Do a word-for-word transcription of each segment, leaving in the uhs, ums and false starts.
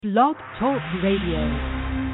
Blog Talk Radio.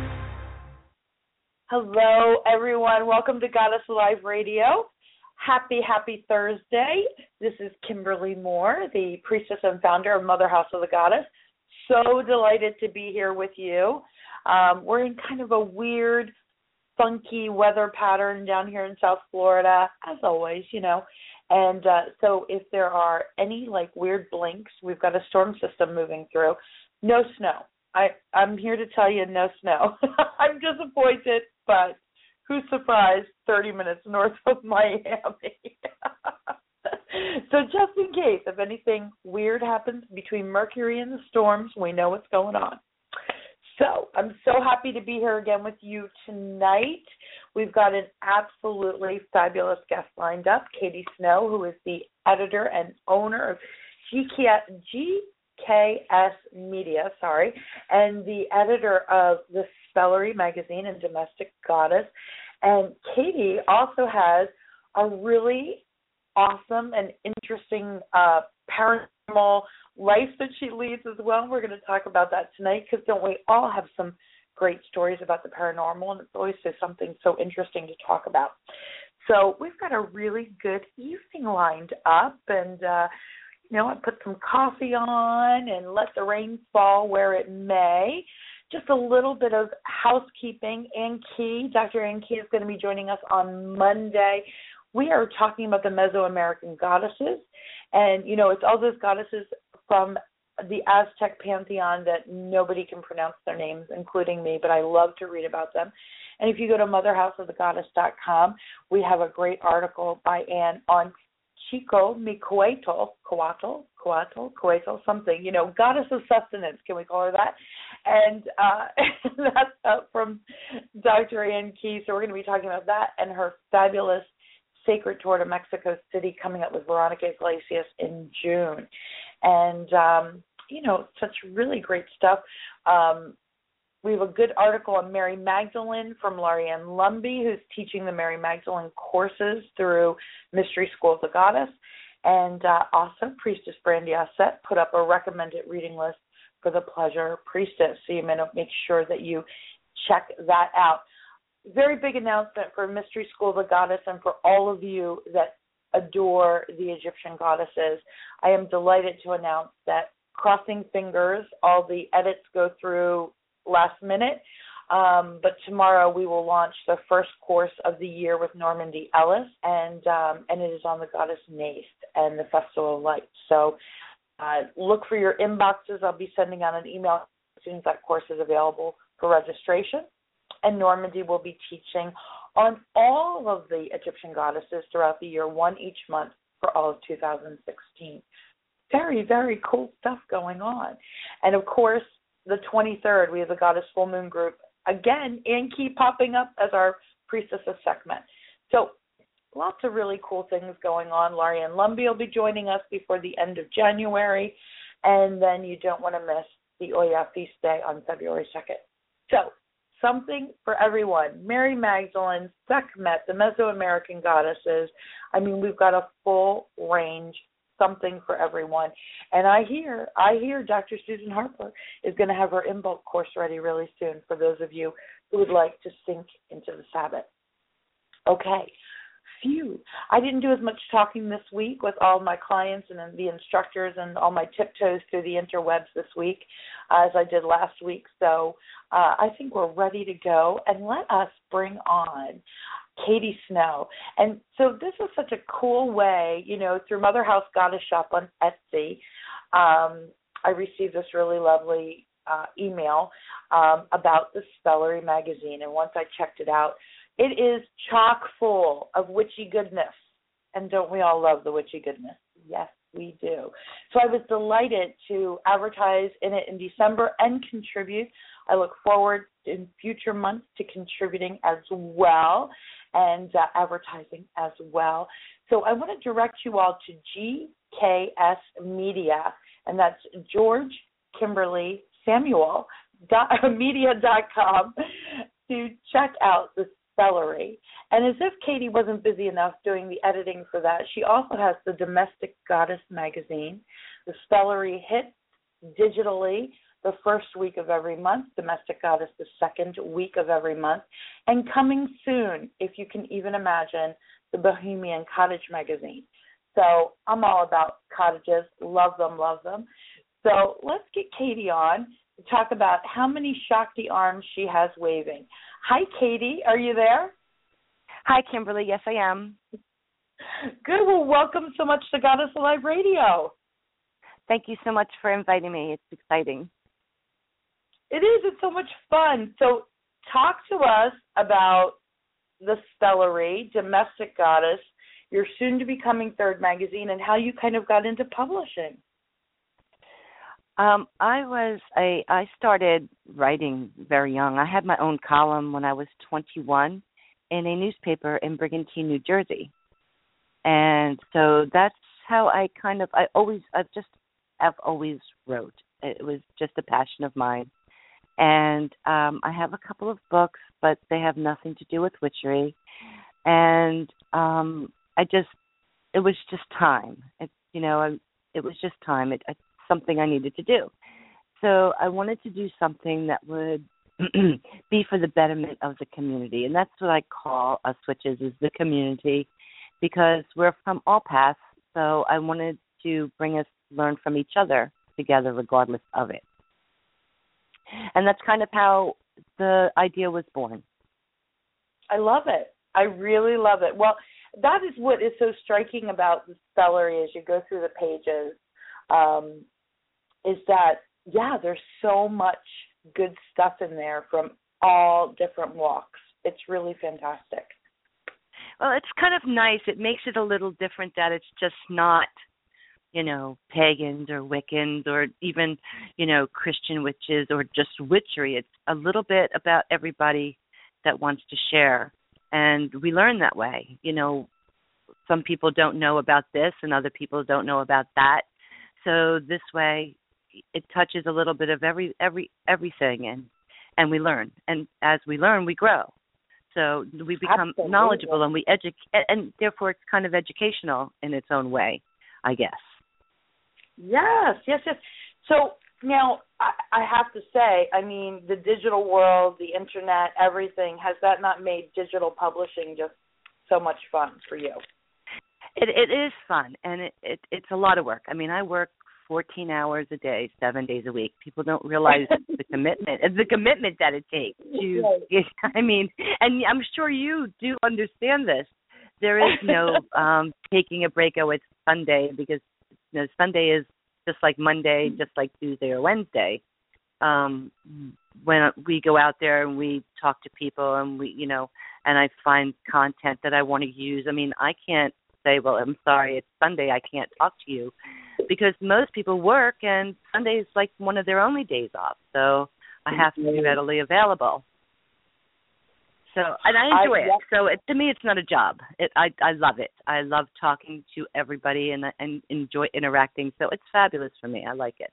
Hello, everyone. Welcome to Goddess Alive Radio. Happy, happy Thursday. This is Kimberly Moore, the priestess and founder of Mother House of the Goddess. So delighted to be here with you. Um, we're in kind of a weird, funky weather pattern down here in South Florida, as always, you know. And uh, so if there are any, like, weird blinks, we've got a storm system moving through. No snow. I, I'm here to tell you no snow. I'm disappointed, but who's surprised? thirty minutes north of Miami. So just in case, if anything weird happens between Mercury and the storms, we know what's going on. So I'm so happy to be here again with you tonight. We've got an absolutely fabulous guest lined up, Katie Snow, who is the editor and owner of G K S Media, sorry, and the editor of the Spellery magazine and Domestic Goddess. And Katie also has a really awesome and interesting uh, paranormal life that she leads as well. We're going to talk about that tonight because don't we all have some great stories about the paranormal, and it's always just something so interesting to talk about. So we've got a really good evening lined up, and uh, you know, I put some coffee on and let the rain fall where it may. Just a little bit of housekeeping. Ann Key, Doctor Ann Key is going to be joining us on Monday. We are talking about the Mesoamerican goddesses. And, you know, it's all those goddesses from the Aztec pantheon that nobody can pronounce their names, including me, but I love to read about them. And if you go to mother house of the goddess dot com, we have a great article by Ann on Chico Micoatl, Coatl, Coatl, Coatl, something, you know, goddess of sustenance, can we call her that? And uh, that's up from Doctor Ann Key. So we're going to be talking about that and her fabulous Sacred Tour to Mexico City coming up with Veronica Iglesias in June. And, um, you know, such really great stuff. Um, we have a good article on Mary Magdalene from Larianne Lumby, who's teaching the Mary Magdalene courses through Mystery School of the Goddess. And uh, also, Priestess Brandy Osset put up a recommended reading list for the Pleasure Priestess. So you may make sure that you check that out. Very big announcement for Mystery School of the Goddess and for all of you that adore the Egyptian goddesses. I am delighted to announce that, crossing fingers, all the edits go through last minute, um, but tomorrow we will launch the first course of the year with Normandy Ellis, and um, and it is on the goddess Nath and the Festival of Light. So uh, look for your inboxes. I'll be sending out an email as soon as that course is available for registration. And Normandy will be teaching on all of the Egyptian goddesses throughout the year, one each month for all of two thousand sixteen. Very, very cool stuff going on. And, of course, the twenty-third, we have the Goddess Full Moon Group. Again, Ann Key popping up as our Priestess of Sekhmet. So lots of really cool things going on. Larianne Lumby will be joining us before the end of January. And then you don't want to miss the Oya Feast Day on February second. So something for everyone. Mary Magdalene, Sekhmet, the Mesoamerican goddesses. I mean, we've got a full range, something for everyone. And I hear, I hear Doctor Susan Harper is going to have her in-bulk course ready really soon for those of you who would like to sink into the Sabbath. Okay. Phew. I didn't do as much talking this week with all my clients and the instructors and all my tiptoes through the interwebs this week uh, as I did last week. So uh, I think we're ready to go. And let us bring on Katie Snow. And so this is such a cool way, you know, through Mother House Goddess Shop on Etsy. Um, I received this really lovely uh, email um, about the Spellery magazine. And once I checked it out, it is chock full of witchy goodness. And don't we all love the witchy goodness? Yes, we do. So I was delighted to advertise in it in December and contribute. I look forward in future months to contributing as well and uh, advertising as well. So I want to direct you all to G K S Media, and that's George Kimberly Samuel dot, media dot com to check out the Spellery. And as if Katie wasn't busy enough doing the editing for that, she also has the Domestic Goddess magazine, the Spellery hit digitally, the first week of every month, Domestic Goddess the second week of every month, and coming soon, if you can even imagine, the Bohemian Cottage magazine. So I'm all about cottages, love them, love them. So let's get Katie on to talk about how many Shakti arms she has waving. Hi, Katie. Are you there? Hi, Kimberly. Yes, I am. Good. Well, welcome so much to Goddess Alive Radio. Thank you so much for inviting me. It's exciting. It is. It's so much fun. So talk to us about the Stellary, Domestic Goddess, your soon-to-becoming third magazine, and how you kind of got into publishing. Um, I was a. I started writing very young. I had my own column when I was twenty-one in a newspaper in Brigantine, New Jersey, and so that's how I kind of. I always. I've just. I've always wrote. It was just a passion of mine, and um, I have a couple of books, but they have nothing to do with witchery, and um, I just. It was just time. It, you know, I, it was just time. It. I, something I needed to do. So I wanted to do something that would be for the betterment of the community. And that's what I call us witches, is the community, because we're from all paths. So I wanted to bring us, learn from each other together regardless of it. And that's kind of how the idea was born. I love it. I really love it. Well, that is what is so striking about the Stellary as you go through the pages. Um, is that, yeah, there's so much good stuff in there from all different walks. It's really fantastic. Well, it's kind of nice. It makes it a little different that it's just not, you know, pagans or Wiccans or even, you know, Christian witches or just witchery. It's a little bit about everybody that wants to share. And we learn that way. You know, some people don't know about this and other people don't know about that. So this way, it touches a little bit of every every everything, and and we learn. And as we learn, we grow. So we become Absolutely. knowledgeable, and we educate, and therefore it's kind of educational in its own way, I guess. Yes, yes, yes. So now I, I have to say, I mean, the digital world, the internet, everything, has that not made digital publishing just so much fun for you? It, it is fun, and it, it, it's a lot of work. I mean, I work fourteen hours a day, seven days a week. People don't realize the commitment, the commitment that it takes. To, I mean, and I'm sure you do understand this. There is no um, taking a break. Oh, it's Sunday, because you know, Sunday is just like Monday, just like Tuesday or Wednesday. Um, when we go out there and we talk to people, and we, you know, and I find content that I want to use. I mean, I can't say, well, I'm sorry, it's Sunday, I can't talk to you, because most people work and Sunday is like one of their only days off. So I have to be readily available. So, and I enjoy I, it. So it, to me, it's not a job. It, I, I love it. I love talking to everybody and and enjoy interacting. So it's fabulous for me. I like it.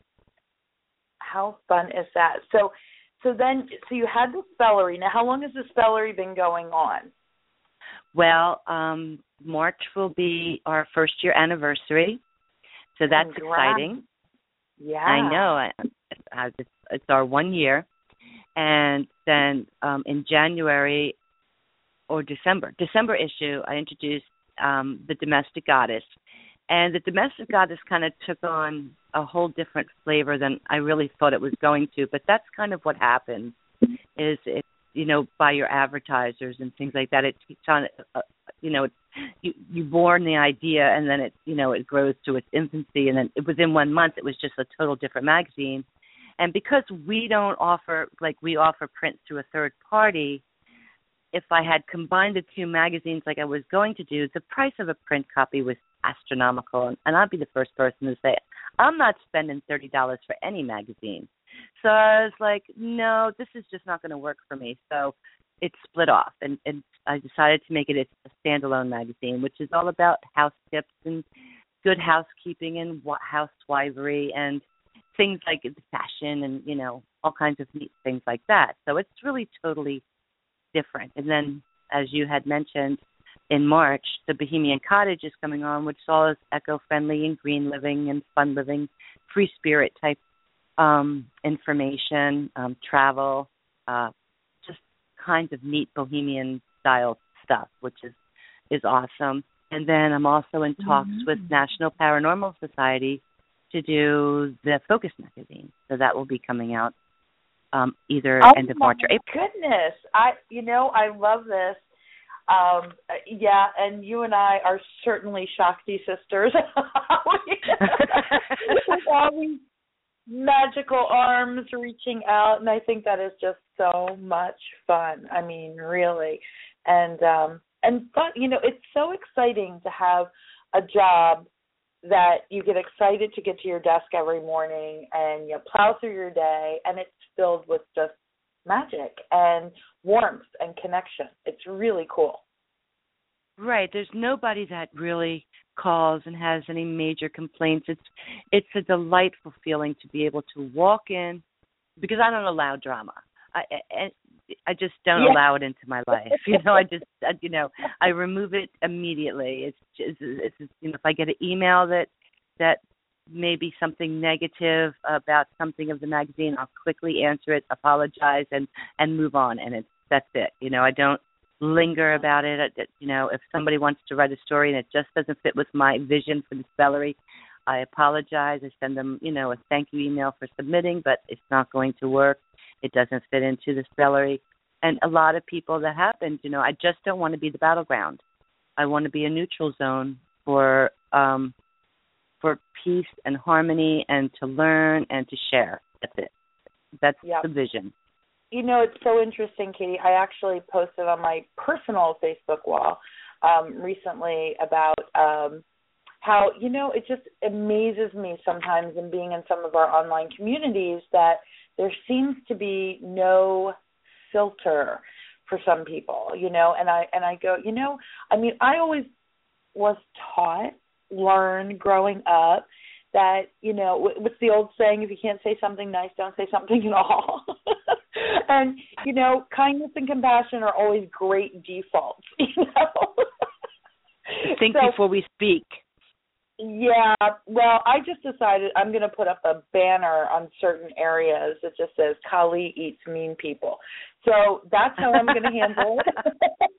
How fun is that? So, so then, so you had the Stellary. Now, how long has the Stellary been going on? Well, um, March will be our first year anniversary, so that's Congrats. exciting. Yeah, I know. I, I, it's, it's our one year, and then um, in January or December, December issue, I introduced um, the Domestic Goddess, and the Domestic Goddess kind of took on a whole different flavor than I really thought it was going to. But that's kind of what happens, is it. You know, by your advertisers and things like that. It takes on, uh, you know, you you born the idea, and then it, you know, it grows to its infancy, and then within one month it was just a total different magazine. And because we don't offer, like we offer print through a third party, if I had combined the two magazines like I was going to do, the price of a print copy was astronomical. And, and I'd be the first person to say, I'm not spending thirty dollars for any magazine. So I was like, no, this is just not going to work for me. So it split off, and, and I decided to make it a standalone magazine, which is all about house tips and good housekeeping and housewifery and things like fashion and, you know, all kinds of neat things like that. So it's really totally different. And then, as you had mentioned, in March, the Bohemian Cottage is coming on, which is all eco-friendly and green living and fun living, free spirit type um, information, um, travel, uh, just kinds of neat bohemian style stuff, which is is awesome. And then I'm also in talks mm-hmm. with National Paranormal Society to do the Focus magazine, so that will be coming out um, either oh end of March or April. Goodness, I you know I love this. Um, yeah, and you and I are certainly Shakti sisters. With all these magical arms reaching out, and I think that is just so much fun. I mean, really, and um, and fun. You know, it's so exciting to have a job that you get excited to get to your desk every morning, and you plow through your day, and it's filled with just magic and warmth and connection. It's really cool. Right. There's nobody that really calls and has any major complaints. It's it's a delightful feeling to be able to walk in, because I don't allow drama. I I, I just don't yeah. allow it into my life. You know, I just I, you know I remove it immediately. It's just, it's just, you know, if I get an email that that maybe something negative about something of the magazine, I'll quickly answer it, apologize, and and move on. And it's that's it. You know, I don't linger about it. You know, if somebody wants to write a story and it just doesn't fit with my vision for the Spellery, I apologize. I send them, you know, a thank you email for submitting, but it's not going to work. It doesn't fit into the Spellery. And a lot of people that happens, you know, I just don't want to be the battleground. I want to be a neutral zone for um, for peace and harmony, and to learn and to share. That's it. That's yep. the vision. You know, it's so interesting, Katie. I actually posted on my personal Facebook wall um, recently about um, how, you know, it just amazes me sometimes in being in some of our online communities that there seems to be no filter for some people, you know, and I and I go, you know, I mean, I always was taught, learned growing up that, you know, what's the old saying, if you can't say something nice, don't say something at all. And, you know, kindness and compassion are always great defaults, you know. Think so, before we speak. Yeah, well, I just decided I'm going to put up a banner on certain areas that just says, Kali eats mean people. So that's how I'm going to handle it.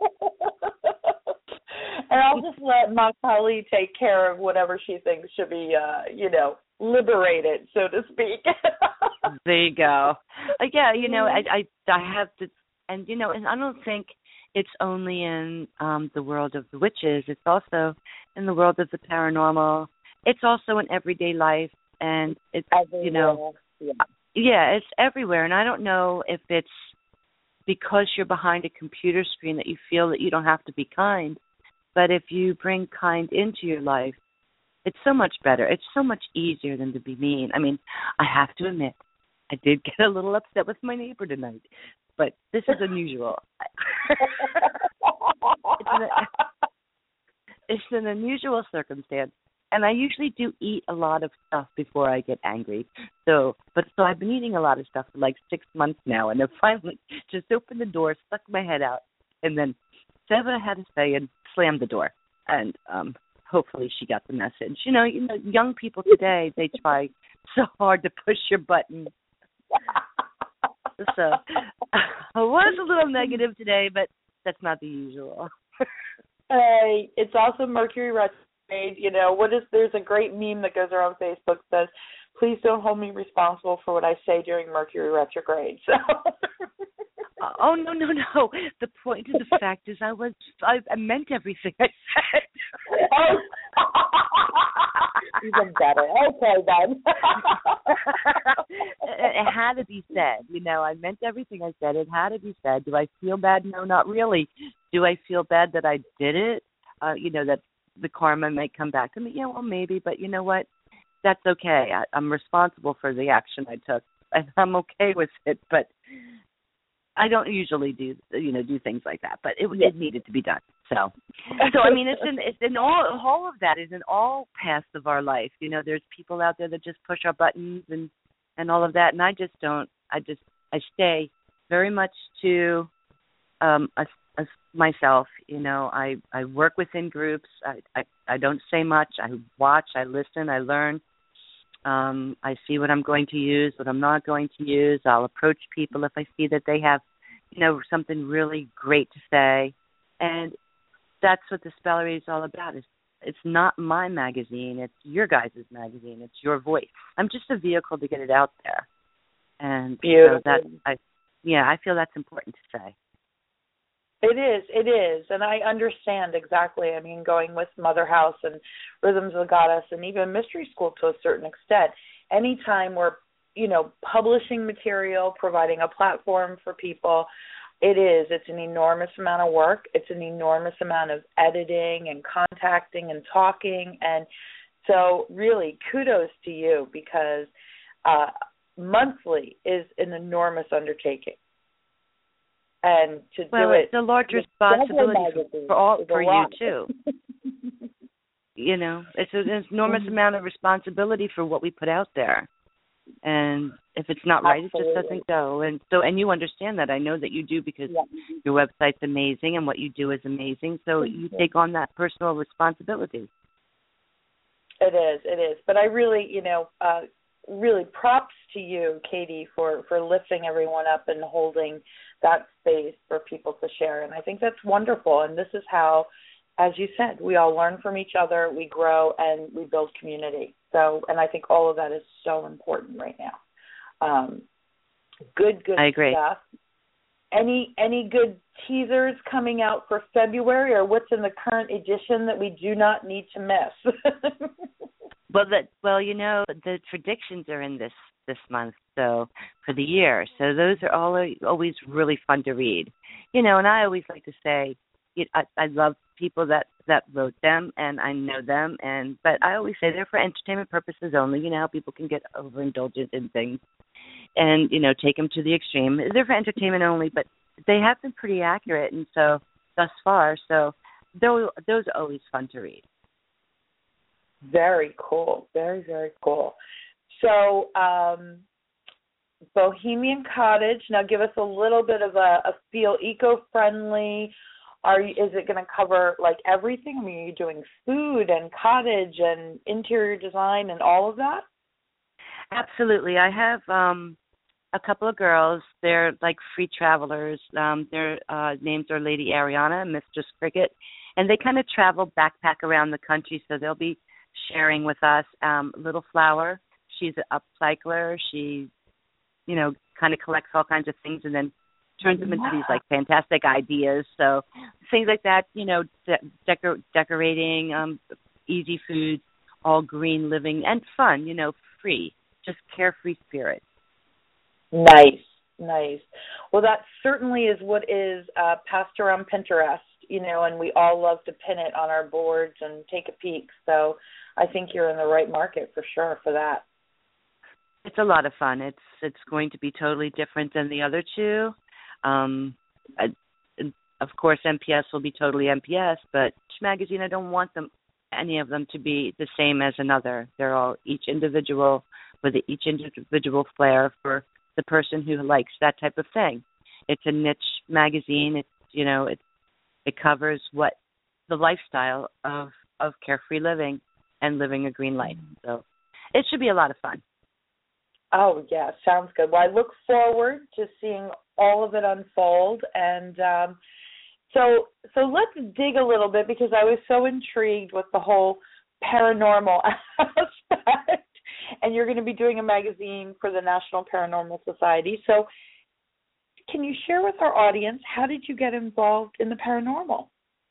And I'll just let Ma Kali take care of whatever she thinks should be, uh, you know, liberated, so to speak. There you go. Uh, yeah, you know, I, I I have to, and you know, and I don't think it's only in um, the world of the witches. It's also in the world of the paranormal. It's also in everyday life, and it's everywhere. You know, yeah. yeah, it's everywhere. And I don't know if it's because you're behind a computer screen that you feel that you don't have to be kind, but if you bring kind into your life, it's so much better. It's so much easier than to be mean. I mean, I have to admit, I did get a little upset with my neighbor tonight, but this is unusual. it's, an, it's an unusual circumstance, and I usually do eat a lot of stuff before I get angry. So, but so I've been eating a lot of stuff for like six months now, and then finally just opened the door, stuck my head out, and then said what I had to say and slammed the door. And um hopefully she got the message. You know, you know, young people today, they try so hard to push your button. So I was a little negative today, but that's not the usual. Hey, it's also Mercury retrograde. You know, what is? There's a great meme that goes around Facebook that says, "Please don't hold me responsible for what I say during Mercury retrograde." So. Oh no no no! The point of the fact is, I was I, I meant everything I said. Oh. Even better. Okay then. it, it had to be said. You know, I meant everything I said. It had to be said. Do I feel bad? No, not really. Do I feel bad that I did it? Uh, you know, that the karma might come back to me. Yeah, well, maybe. But you know what? That's okay. I, I'm responsible for the action I took, and I'm okay with it. But I don't usually do, you know, do things like that, but it, yeah. it needed to be done. So, so I mean, it's in, it's in all, all of that is in all paths of our life. You know, there's people out there that just push our buttons and, and all of that, and I just don't. I just I stay very much to um, a, a myself. You know, I, I work within groups. I, I I don't say much. I watch. I listen. I learn. Um, I see what I'm going to use, what I'm not going to use. I'll approach people if I see that they have, you know, something really great to say. And that's what the Spellery is all about. It's, it's not my magazine. It's your guys' magazine. It's your voice. I'm just a vehicle to get it out there. And Beautiful. so that, I, yeah, I feel that's important to say. It is, it is, and I understand exactly. I mean, going with Mother House and Rhythms of the Goddess and even Mystery School to a certain extent, anytime we're, you know, publishing material, providing a platform for people, it is. It's an enormous amount of work. It's an enormous amount of editing and contacting and talking. And so really kudos to you, because uh, monthly is an enormous undertaking. And to well, do it, it's a large responsibility for, for all for you too. You know, it's an enormous mm-hmm. amount of responsibility for what we put out there, and if it's not right, Absolutely. It just doesn't go. And so, and you understand that. I know that you do, because yeah. your website's amazing and what you do is amazing. So mm-hmm. you take on that personal responsibility. It is, it is. But I really, you know, uh, really props to you, Katie, for for lifting everyone up and holding that space for people to share. And I think that's wonderful. And this is how, as you said, we all learn from each other, we grow, and we build community. So, and I think all of that is so important right now. Um, good, good I agree. stuff. Any any good teasers coming out for February, or what's in the current edition that we do not need to miss? well, that well, you know, the predictions are in this this month, so for the year. So those are all always really fun to read. You know, and I always like to say, you know, I, I love people that, that wrote them, and I know them, and but I always say they're for entertainment purposes only. You know how people can get overindulgent in things and, you know, take them to the extreme. They're for entertainment only, but they have been pretty accurate, and so thus far, so those, those are always fun to read. Very cool. Very, very cool. So, um, Bohemian Cottage. Now, give us a little bit of a, a feel. Eco-friendly. Are you, is it going to cover like everything? I mean, are you doing food and cottage and interior design and all of that? Absolutely. I have um, a couple of girls. They're like free travelers. Um, their uh, names are Lady Ariana and Mistress Cricket, and they kind of travel backpack around the country. So they'll be sharing with us. Um, Little Flower. She's an upcycler. She, you know, kind of collects all kinds of things and then turns them into these, like, fantastic ideas. So things like that, you know, de- decor- decorating, um, easy food, all green living, and fun, you know, free, just carefree spirit. Nice, nice. Well, that certainly is what is uh, passed around Pinterest, you know, and we all love to pin it on our boards and take a peek. So I think you're in the right market for sure for that. It's a lot of fun. It's it's going to be totally different than the other two. Um, I, of course, M P S will be totally M P S, but each magazine, I don't want them, any of them, to be the same as another. They're all each individual with each individual flair for the person who likes that type of thing. It's a niche magazine. It's, you know, it it covers what the lifestyle of of carefree living and living a green life. So it should be a lot of fun. Oh, yeah, sounds good. Well, I look forward to seeing all of it unfold. And um, so so let's dig a little bit, because I was so intrigued with the whole paranormal aspect. And you're going to be doing a magazine for the National Paranormal Society. So can you share with our audience, how did you get involved in the paranormal?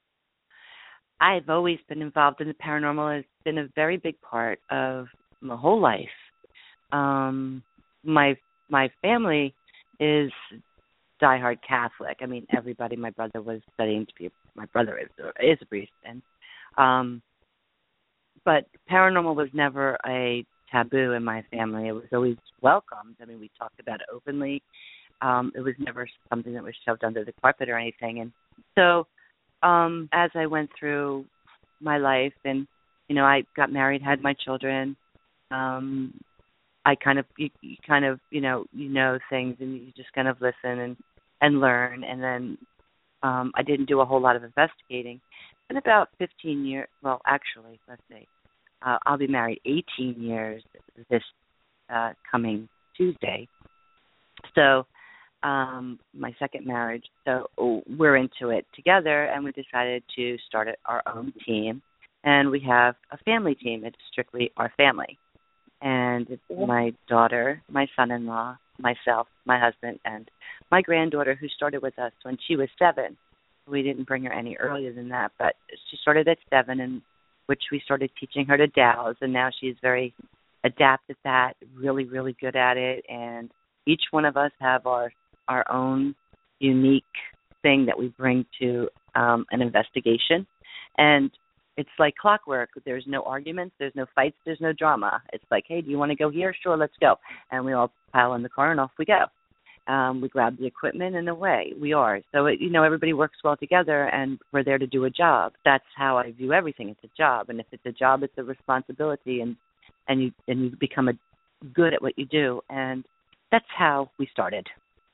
I've always been involved in the paranormal. It's been a very big part of my whole life. Um, my my family is diehard Catholic. I mean, everybody. My brother was studying to be. My brother is is a priest, and um, but paranormal was never a taboo in my family. It was always welcomed. I mean, we talked about it openly. Um, it was never something that was shoved under the carpet or anything. And so, um, as I went through my life, and you know, I got married, had my children. Um, I kind of, you, you kind of, you know, you know things, and you just kind of listen and, and learn. And then um, I didn't do a whole lot of investigating. In about fifteen years, well, actually, let's see, uh, I'll be married eighteen years this uh, coming Tuesday. So um, my second marriage. So we're into it together, and we decided to start our own team. And we have a family team. It's strictly our family. And it's my daughter, my son-in-law, myself, my husband, and my granddaughter, who started with us when she was seven. We didn't bring her any earlier than that, but she started at seven, in which we started teaching her to douse, and now she's very adept at that, really, really good at it. And each one of us have our, our own unique thing that we bring to um, an investigation. And it's like clockwork. There's no arguments. There's no fights. There's no drama. It's like, hey, do you want to go here? Sure, let's go. And we all pile in the car and off we go. Um, we grab the equipment and away we are. So, it, you know, everybody works well together, and we're there to do a job. That's how I view everything. It's a job. And if it's a job, it's a responsibility, and, and, you, and you become a, good at what you do. And that's how we started.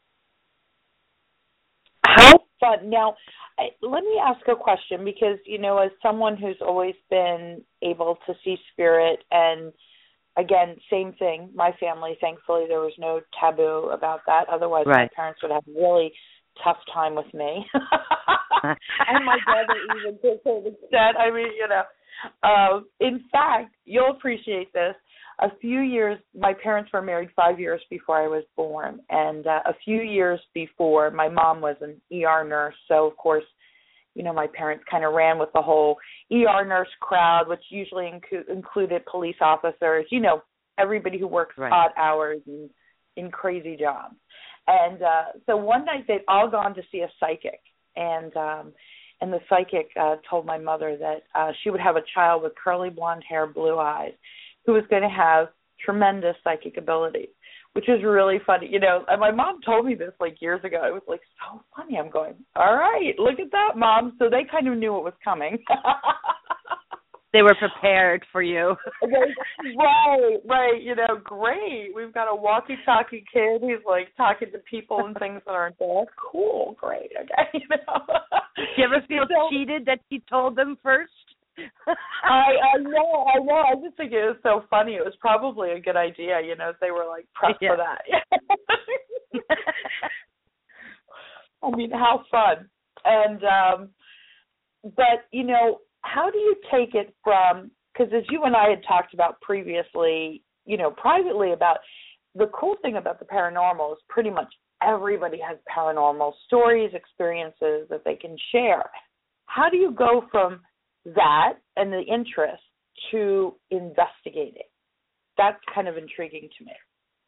How fun. Now, I, let me ask a question, because, you know, as someone who's always been able to see spirit, and again, same thing, my family, thankfully, there was no taboo about that. Otherwise, right. My parents would have a really tough time with me. And my brother even to a certain extent. I mean, you know. Uh, in fact, you'll appreciate this. A few years, my parents were married five years before I was born. And uh, a few years before, my mom was an E R nurse. So, of course, you know, my parents kind of ran with the whole E R nurse crowd, which usually inc- included police officers, you know, everybody who works right. odd hours and in crazy jobs. And uh, so one night they'd all gone to see a psychic. And um, and the psychic uh, told my mother that uh, she would have a child with curly blonde hair, blue eyes, who was going to have tremendous psychic abilities, which is really funny. You know, and my mom told me this like years ago. It was like so funny. I'm going, all right, look at that, Mom. So they kind of knew it was coming. They were prepared for you. Right, right. You know, great. We've got a walkie-talkie kid who's like talking to people and things that aren't there. Cool, great. Okay, you know. Did you ever feel so, cheated that you told them first? I, I know, I know. I just think it was so funny. It was probably a good idea, you know, if they were like pressed yeah. for that. I mean, how fun. And, um, but, you know, how do you take it from, because as you and I had talked about previously, you know, privately about the cool thing about the paranormal is pretty much everybody has paranormal stories, experiences that they can share. How do you go from that and the interest to investigating? That's kind of intriguing to me.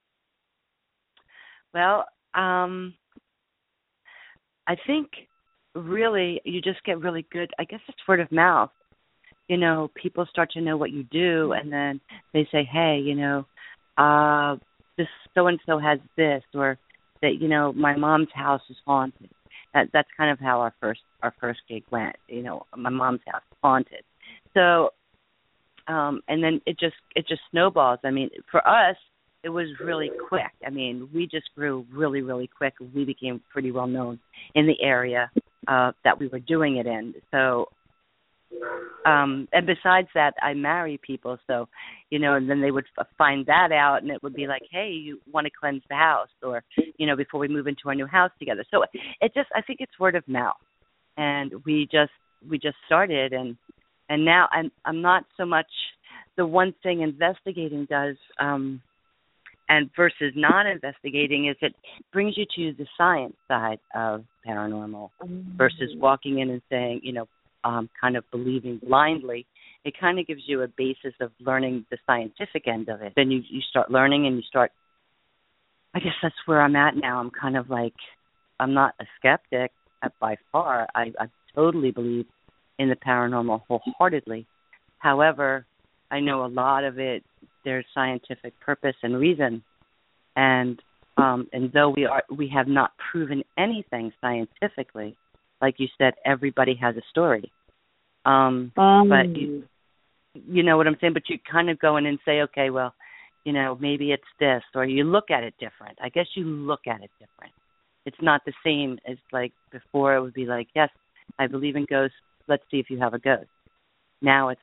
Well, um, I think really you just get really good. I guess it's word of mouth. You know, people start to know what you do, and then they say, hey, you know, uh, this so-and-so has this, or that, you know, my mom's house is haunted. That, that's kind of how our first our first gig went. You know, my mom's house is haunted. So, um, and then it just it just snowballs. I mean, for us, it was really quick. I mean, we just grew really, really quick. We became pretty well known in the area uh, that we were doing it in. So, um, and besides that, I marry people. So, you know, and then they would f- find that out, and it would be like, hey, you want to cleanse the house, or, you know, before we move into our new house together. So it just, I think it's word of mouth, and we just we just started, and and now I'm I'm not so much the one thing investigating does. Um, And versus non-investigating is it brings you to the science side of paranormal mm-hmm. versus walking in and saying, you know, um, kind of believing blindly. It kind of gives you a basis of learning the scientific end of it. Then you, you start learning and you start, I guess that's where I'm at now. I'm kind of like, I'm not a skeptic by far. I, I totally believe in the paranormal wholeheartedly. However, I know a lot of it, there's scientific purpose and reason, and um, and though we are we have not proven anything scientifically, like you said, everybody has a story. Um, um. But you, you know what I'm saying. But you kind of go in and say, okay, well, you know, maybe it's this, or you look at it different. I guess you look at it different. It's not the same as like before. It would be like, yes, I believe in ghosts. Let's see if you have a ghost. Now it's like,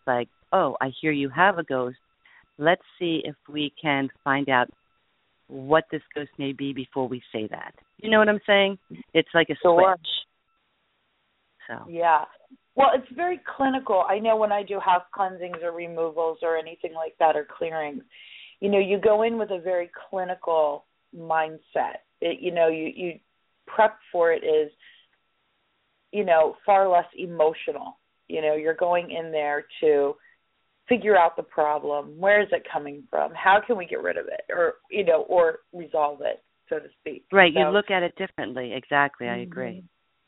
oh, I hear you have a ghost. Let's see if we can find out what this ghost may be before we say that. You know what I'm saying? It's like a Sure. switch. So Yeah. Well, it's very clinical. I know when I do house cleansings or removals or anything like that or clearings, you know, you go in with a very clinical mindset. It, you know, you, you prep for it is, you know, far less emotional. You know, you're going in there to figure out the problem. Where is it coming from? How can we get rid of it, or you know, or resolve it, so to speak. right, So, you look at it differently. Exactly, I agree.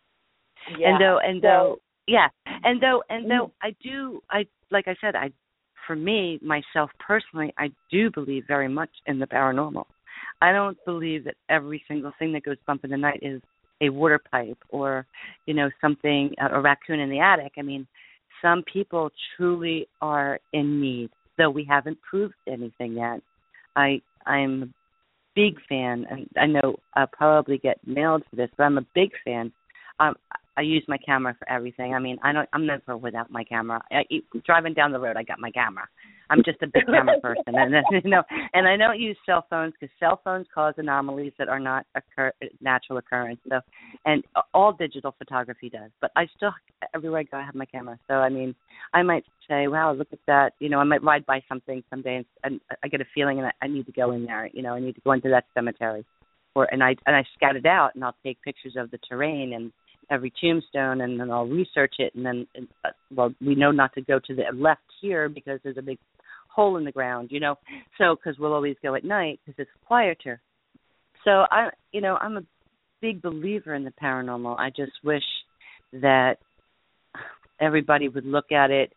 yeah. And though, and so, though, yeah, and though, and though, mm. I do, I like I said, I, for me, myself personally, I do believe very much in the paranormal. I don't believe that every single thing that goes bump in the night is a water pipe or, you know, something, a raccoon in the attic. I mean, some people truly are in need, though we haven't proved anything yet. I, I'm a big fan, and I know I'll probably get nailed for this, but I'm a big fan. Um, I use my camera for everything. I mean, I don't, I'm never without my camera. I, driving down the road, I got my camera. I'm just a big camera person, and you know, and I don't use cell phones because cell phones cause anomalies that are not occur, natural occurrence. So, and all digital photography does. But I still, everywhere I go, I have my camera. So, I mean, I might say, "Wow, look at that!" You know, I might ride by something someday, and, and I get a feeling, and I, I need to go in there. You know, I need to go into that cemetery, or and I and I scout it out, and I'll take pictures of the terrain and every tombstone, and then I'll research it, and then, uh, well, we know not to go to the left here because there's a big hole in the ground, you know, so, because we'll always go at night because it's quieter. So, I, you know, I'm a big believer in the paranormal. I just wish that everybody would look at it,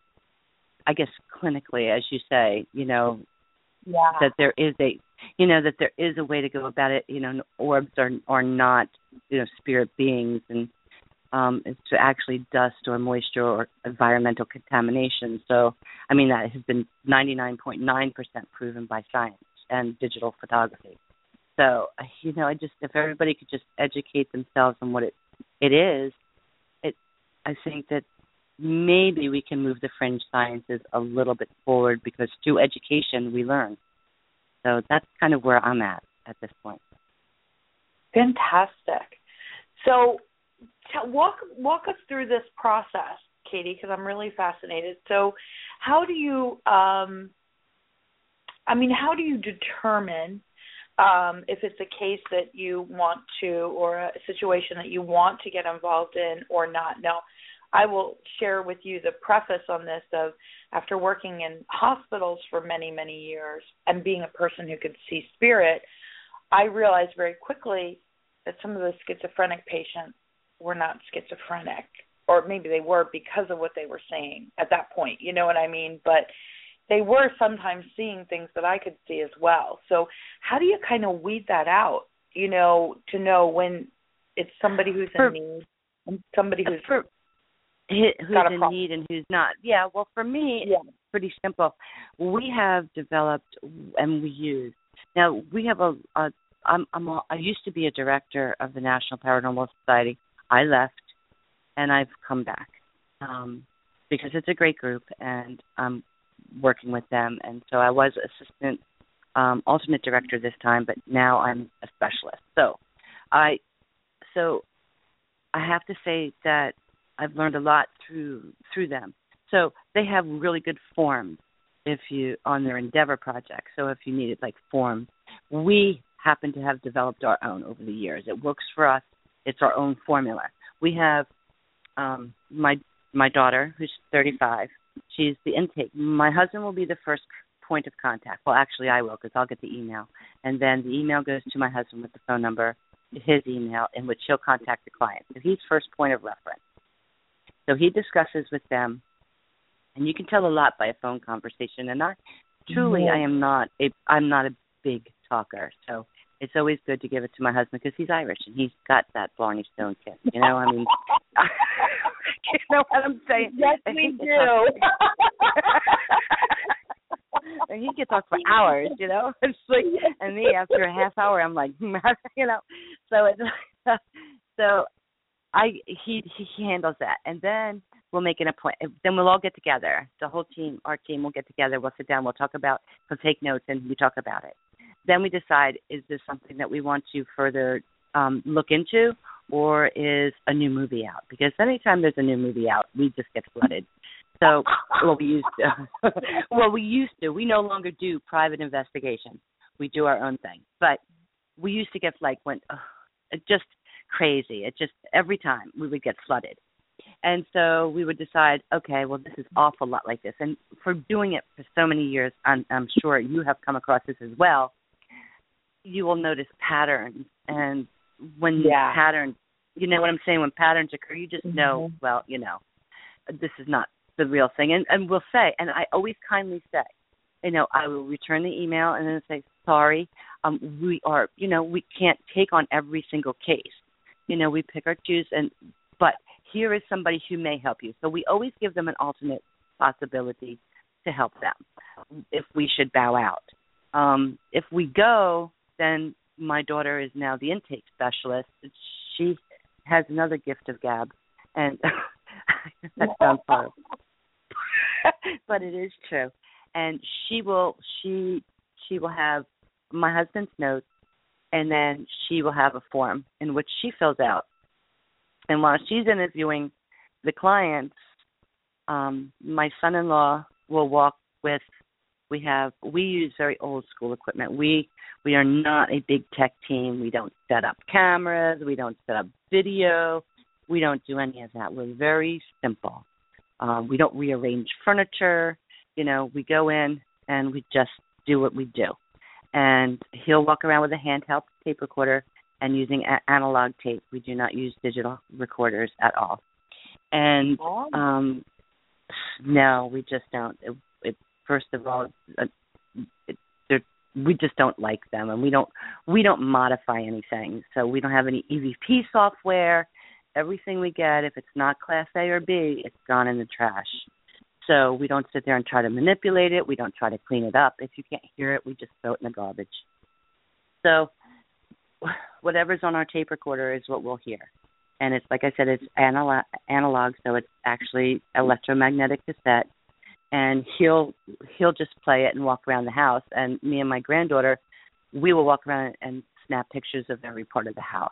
I guess, clinically, as you say, you know, yeah. that there is a, you know, that there is a way to go about it, you know, orbs are, are not, you know, spirit beings, and Um, it's actually dust or moisture or environmental contamination. So, I mean, that has been ninety-nine point nine percent proven by science and digital photography. So, you know, I just, if everybody could just educate themselves on what it, it is, it, I think that maybe we can move the fringe sciences a little bit forward, because through education we learn. So that's kind of where I'm at at this point. Fantastic. So, Walk walk us through this process, Katie, because I'm really fascinated. So, how do you, um, I mean, how do you determine um, if it's a case that you want to, or a situation that you want to get involved in or not? Now, I will share with you the preface on this of, after working in hospitals for many, many years and being a person who could see spirit, I realized very quickly that some of the schizophrenic patients were not schizophrenic, or maybe they were because of what they were saying at that point, you know what I mean? But they were sometimes seeing things that I could see as well. So how do you kind of weed that out, you know, to know when it's somebody who's in for, need and somebody who's for, who's got a in problem. need and who's not? Yeah, well, for me, yeah. it's pretty simple. We have developed and we use. Now, we have a, a I'm, I'm a, I used to be a director of the National Paranormal Society. I left, and I've come back um, because it's a great group, and I'm working with them. And so I was assistant um, alternate director this time, but now I'm a specialist. So I, so I have to say that I've learned a lot through through them. So they have really good forms if you on their Endeavor project. So if you needed like forms, we happen to have developed our own over the years. It works for us. It's our own formula. We have um, my my daughter, who's thirty-five. She's the intake. My husband will be the first point of contact. Well, actually, I will, because I'll get the email. And then the email goes to my husband with the phone number, his email, in which he'll contact the client. So he's first point of reference. So he discusses with them, and you can tell a lot by a phone conversation. And I truly, mm-hmm. I am not a I'm not a big talker. So it's always good to give it to my husband because he's Irish and he's got that Blarney Stone kiss. You know, I mean, you know what I'm saying? Yes, we do. And he can talk for hours, you know. It's like, and me after a half hour, I'm like, you know. So it's so I he he handles that, and then we'll make an appointment. Then we'll all get together. The whole team, our team, will get together. We'll sit down. We'll talk about, we'll take notes, and we talk about it. Then we decide, is this something that we want to further um, look into, or is a new movie out? Because anytime there's a new movie out, we just get flooded. So, well, we used to. well, we used to. We no longer do private investigations. We do our own thing. But we used to get, like, when, uh, it just crazy. It just, every time we would get flooded. And so we would decide, okay, well, this is awful lot like this. And for doing it for so many years, I'm, I'm sure you have come across this as well, you will notice patterns. And when yeah. patterns, you know what I'm saying, when patterns occur, you just know, mm-hmm. well, you know, this is not the real thing. And, and we'll say, and I always kindly say, you know, I will return the email and then say, sorry, um, we are, you know, we can't take on every single case. You know, we pick our choose, and but here is somebody who may help you. So we always give them an alternate possibility to help them if we should bow out. Um, if we go, then my daughter is now the intake specialist. She has another gift of gab, and that sounds horrible, but it is true. And she will she she will have my husband's notes, and then she will have a form in which she fills out. And while she's interviewing the clients, um, my son-in-law will walk with. We have we use very old school equipment. We we are not a big tech team. We don't set up cameras. We don't set up video. We don't do any of that. We're very simple. Um, we don't rearrange furniture. You know, we go in and we just do what we do. And he'll walk around with a handheld tape recorder and using a- analog tape. We do not use digital recorders at all. And um, no, we just don't. It, it, first of all, it, it, we just don't like them, and we don't we don't modify anything. So we don't have any E V P software. Everything we get, if it's not Class A or B, it's gone in the trash. So we don't sit there and try to manipulate it. We don't try to clean it up. If you can't hear it, we just throw it in the garbage. So whatever's on our tape recorder is what we'll hear. And it's, like I said, it's analog, analog so it's actually electromagnetic cassette. And he'll he'll just play it and walk around the house. And me and my granddaughter, we will walk around and snap pictures of every part of the house.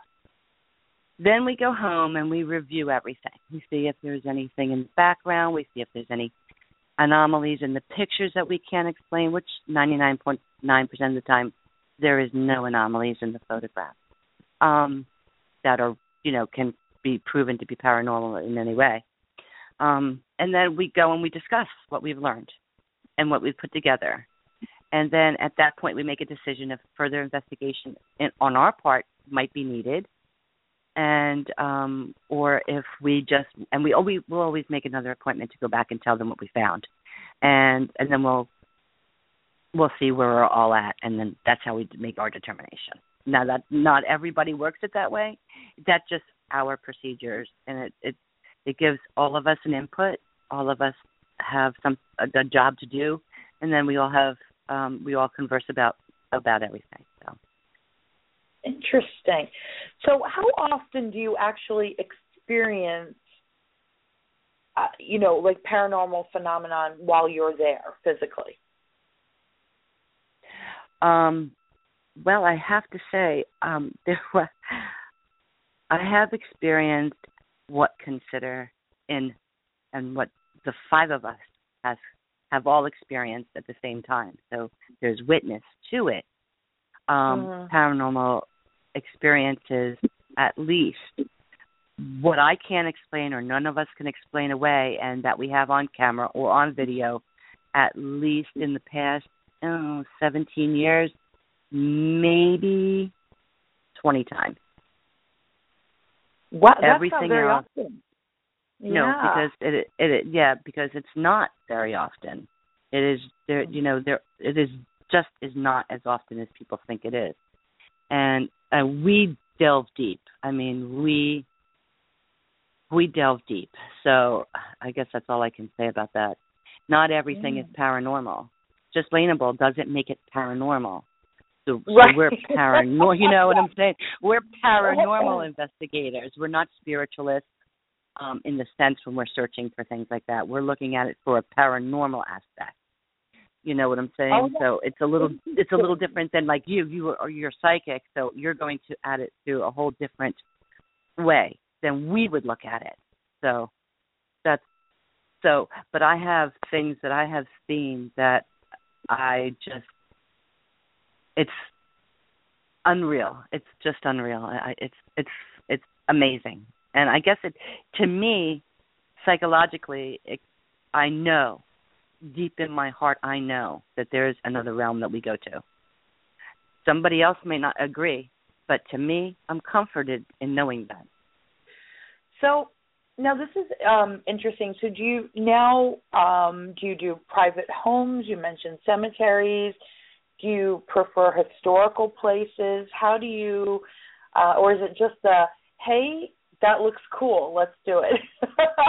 Then we go home and we review everything. We see if there's anything in the background. We see if there's any anomalies in the pictures that we can't explain, which ninety-nine point nine percent of the time there is no anomalies in the photograph um, that are, you know, can be proven to be paranormal in any way. Um, and then we go and we discuss what we've learned and what we've put together. And then at that point we make a decision if further investigation in, on our part might be needed. And um, or if we just and we always we'll always make another appointment to go back and tell them what we found, and and then we'll we'll see where we're all at, and then that's how we make our determination. Now that not everybody works it that way, that's just our procedures, and it it, it gives all of us an input. All of us have some a, a job to do, and then we all have um, we all converse about about everything. So. Interesting. So how often do you actually experience, uh, you know, like paranormal phenomenon while you're there physically? Um, well, I have to say, um, there were, I have experienced what consider in, and what the five of us has have all experienced at the same time. So there's witness to it. Um, mm-hmm. Paranormal experiences, at least what I can't explain or none of us can explain away, and that we have on camera or on video, at least in the past oh, seventeen years, maybe twenty times. What? Everything That's not very else, often. No, yeah. because it, it, it, yeah, because it's not very often. It is there, you know, there it is just is not as often as people think it is, and uh, we delve deep. I mean, we we delve deep. So I guess that's all I can say about that. Not everything mm. is paranormal. Just explainable doesn't make it paranormal. So, right. so we're paranormal. You know what I'm saying? We're paranormal investigators. We're not spiritualists. um, in the sense when we're searching for things like that. We're looking at it for a paranormal aspect. You know what I'm saying? Oh, yeah. So it's a little it's a little different than like you. You are you're psychic, so you're going to add it to a whole different way than we would look at it. So that's so. But I have things that I have seen that I just it's unreal. It's just unreal. I, it's it's it's amazing. And I guess it to me psychologically, it, I know. Deep in my heart, I know that there's another realm that we go to. Somebody else may not agree, but to me, I'm comforted in knowing that. So now this is um, interesting. So do you now um, do you do private homes? You mentioned cemeteries. Do you prefer historical places? How do you, uh, or is it just a hey, that looks cool, let's do it?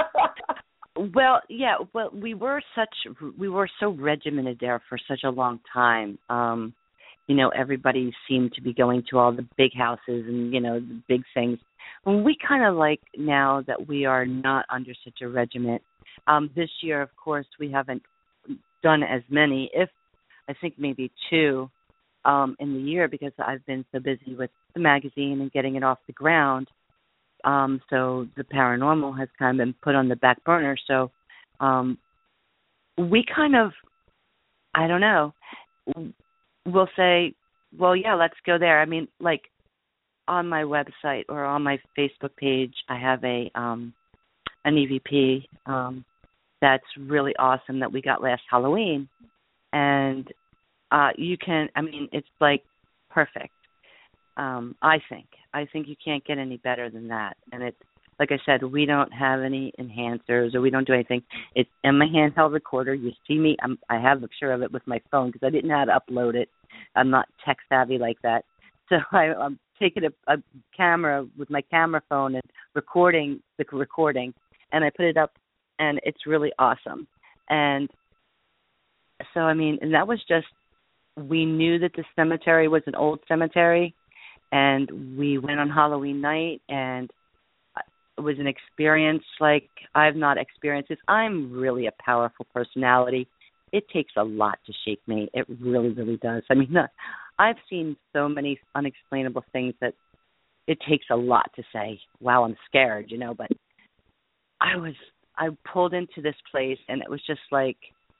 Well, yeah, well, we were such, we were so regimented there for such a long time. Um, you know, everybody seemed to be going to all the big houses and, you know, the big things. We kind of like now that we are not under such a regiment. Um, this year, of course, we haven't done as many, if I think maybe two um, in the year because I've been so busy with the magazine and getting it off the ground. Um, so the paranormal has kind of been put on the back burner. So um, we kind of, I don't know, we'll say, well, yeah, let's go there. I mean, like on my website or on my Facebook page, I have a um, an E V P um, that's really awesome that we got last Halloween. And uh, you can, I mean, it's like perfect. Um, I think. I think you can't get any better than that. And it's, like I said, we don't have any enhancers or we don't do anything. It's in my handheld recorder. You see me. I'm, I have a picture of it with my phone because I didn't know how to upload it. I'm not tech savvy like that. So I, I'm taking a, a camera with my camera phone and recording the recording. And I put it up, and it's really awesome. And so, I mean, and that was just, we knew that the cemetery was an old cemetery. And we went on Halloween night, and it was an experience like I've not experienced this. I'm really a powerful personality. It takes a lot to shake me. It really, really does. I mean, I've seen so many unexplainable things that it takes a lot to say, wow, I'm scared, you know. But I was, I pulled into this place, and it was just like,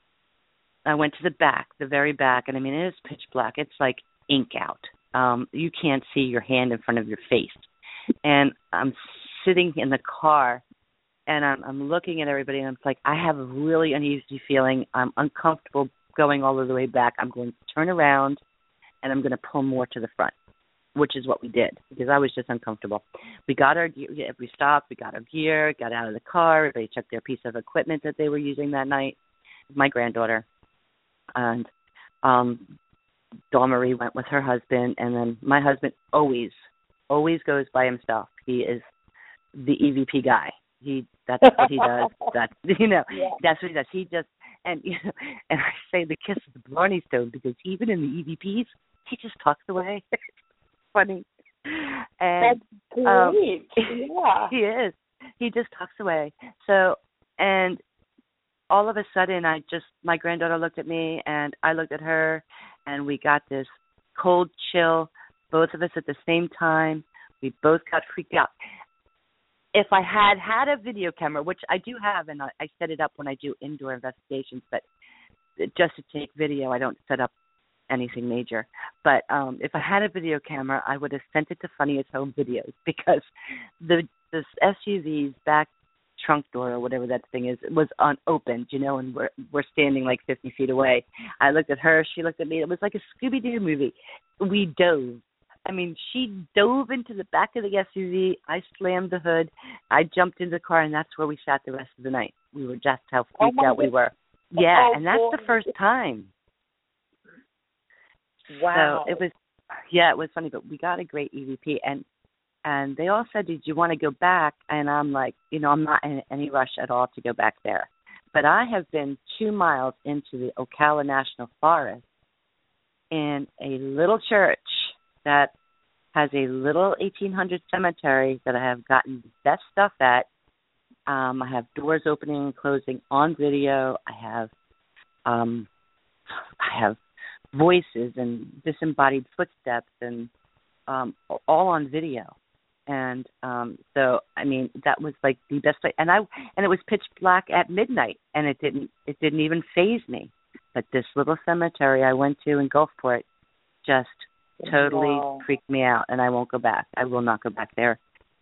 I went to the back, the very back, and I mean, it is pitch black. It's like ink out. Um, you can't see your hand in front of your face. And I'm sitting in the car, and I'm, I'm looking at everybody, and I'm like, I have a really uneasy feeling. I'm uncomfortable going all of the way back. I'm going to turn around, and I'm going to pull more to the front, which is what we did, because I was just uncomfortable. We got our gear. We stopped. We got our gear, got out of the car. Everybody took their piece of equipment that they were using that night. My granddaughter. And um Dawn Marie went with her husband, and then my husband always, always goes by himself. He is the E V P guy. He that's what he does. That's you know, yeah. That's what he does. He just and you know, and I say the kiss of the Blarney Stone because even in the E V Ps, he just talks away. It's funny. And that's great. Um, yeah, he is. He just talks away. So and all of a sudden, I just my granddaughter looked at me, and I looked at her. And we got this cold chill, both of us at the same time. We both got freaked out. If I had had a video camera, which I do have, and I, I set it up when I do indoor investigations, but just to take video, I don't set up anything major. But um, if I had a video camera, I would have sent it to Funniest Home Videos because the this S U V's back trunk door or whatever that thing is, it was unopened, you know, and we're we're standing like fifty feet away. I looked at her, she looked at me. It was like a Scooby-Doo movie. We dove. I mean, she dove into the back of the S U V. I slammed the hood. I jumped into the car, and that's where we sat the rest of the night. We were just how freaked oh out we were. Yeah, oh, and that's boy. the first time. Wow. So it was, yeah, it was funny, but we got a great E V P, and And they all said, did you want to go back? And I'm like, you know, I'm not in any rush at all to go back there. But I have been two miles into the Ocala National Forest in a little church that has a little eighteen hundred cemetery that I have gotten the best stuff at. Um, I have doors opening and closing on video. I have um, I have voices and disembodied footsteps and um, all on video. And um, so, I mean, that was like the best way. And I and it was pitch black at midnight, and it didn't it didn't even faze me. But this little cemetery I went to in Gulfport just totally Wow. freaked me out, and I won't go back. I will not go back there.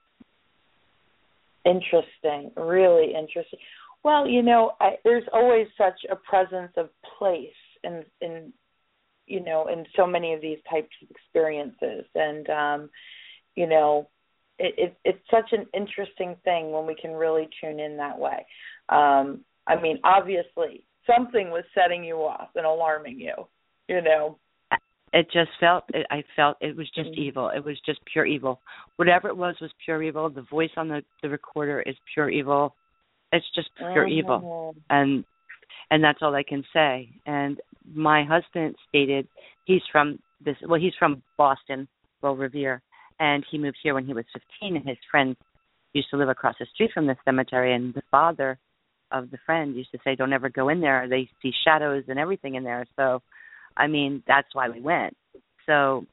Interesting, really interesting. Well, you know, I, there's always such a presence of place in, in, you know, in so many of these types of experiences, and um, you know, it, it, it's such an interesting thing when we can really tune in that way. Um, I mean, obviously, something was setting you off and alarming you, you know. It just felt, it, I felt it was just evil. It was just pure evil. Whatever it was was pure evil. The voice on the, the recorder is pure evil. It's just pure Mm-hmm. evil. And and that's all I can say. And my husband stated he's from this, well, he's from Boston, well, Revere, and he moved here when he was fifteen, and his friends used to live across the street from the cemetery, and the father of the friend used to say, don't ever go in there. They see shadows and everything in there. So, I mean, that's why we went. So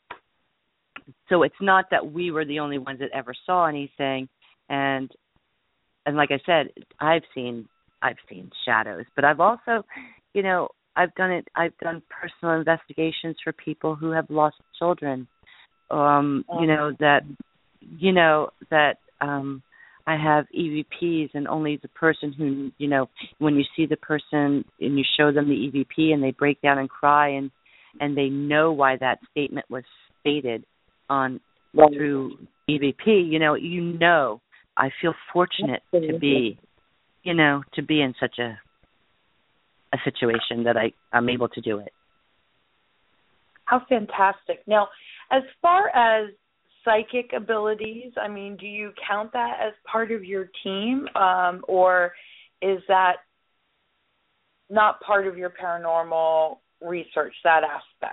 so it's not that we were the only ones that ever saw anything. And and like I said, I've seen I've seen shadows, but I've also, you know, I've done it I've done personal investigations for people who have lost children. Um, you know, that you know, that um I have E V Ps, and only the person who, you know, when you see the person and you show them the E V P and they break down and cry, and, and they know why that statement was stated on Right. through E V P, you know, you know, I feel fortunate Absolutely. to be, you know, to be in such a a situation that I, I'm able to do it. How fantastic. Now, as far as psychic abilities, I mean, do you count that as part of your team, um, or is that not part of your paranormal research, that aspect?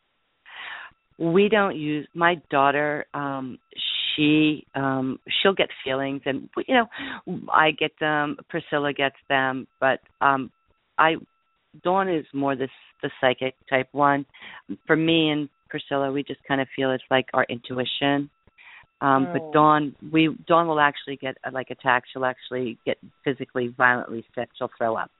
We don't use, my daughter, um, she, um, she'll get feelings, and, you know, I get them, Priscilla gets them, but um, I, Dawn is more this, the psychic type one. For me and Priscilla, we just kind of feel it's like our intuition. Um, mm. But Dawn, we Dawn will actually get uh, like attacked. She'll actually get physically, violently sick. She'll throw up.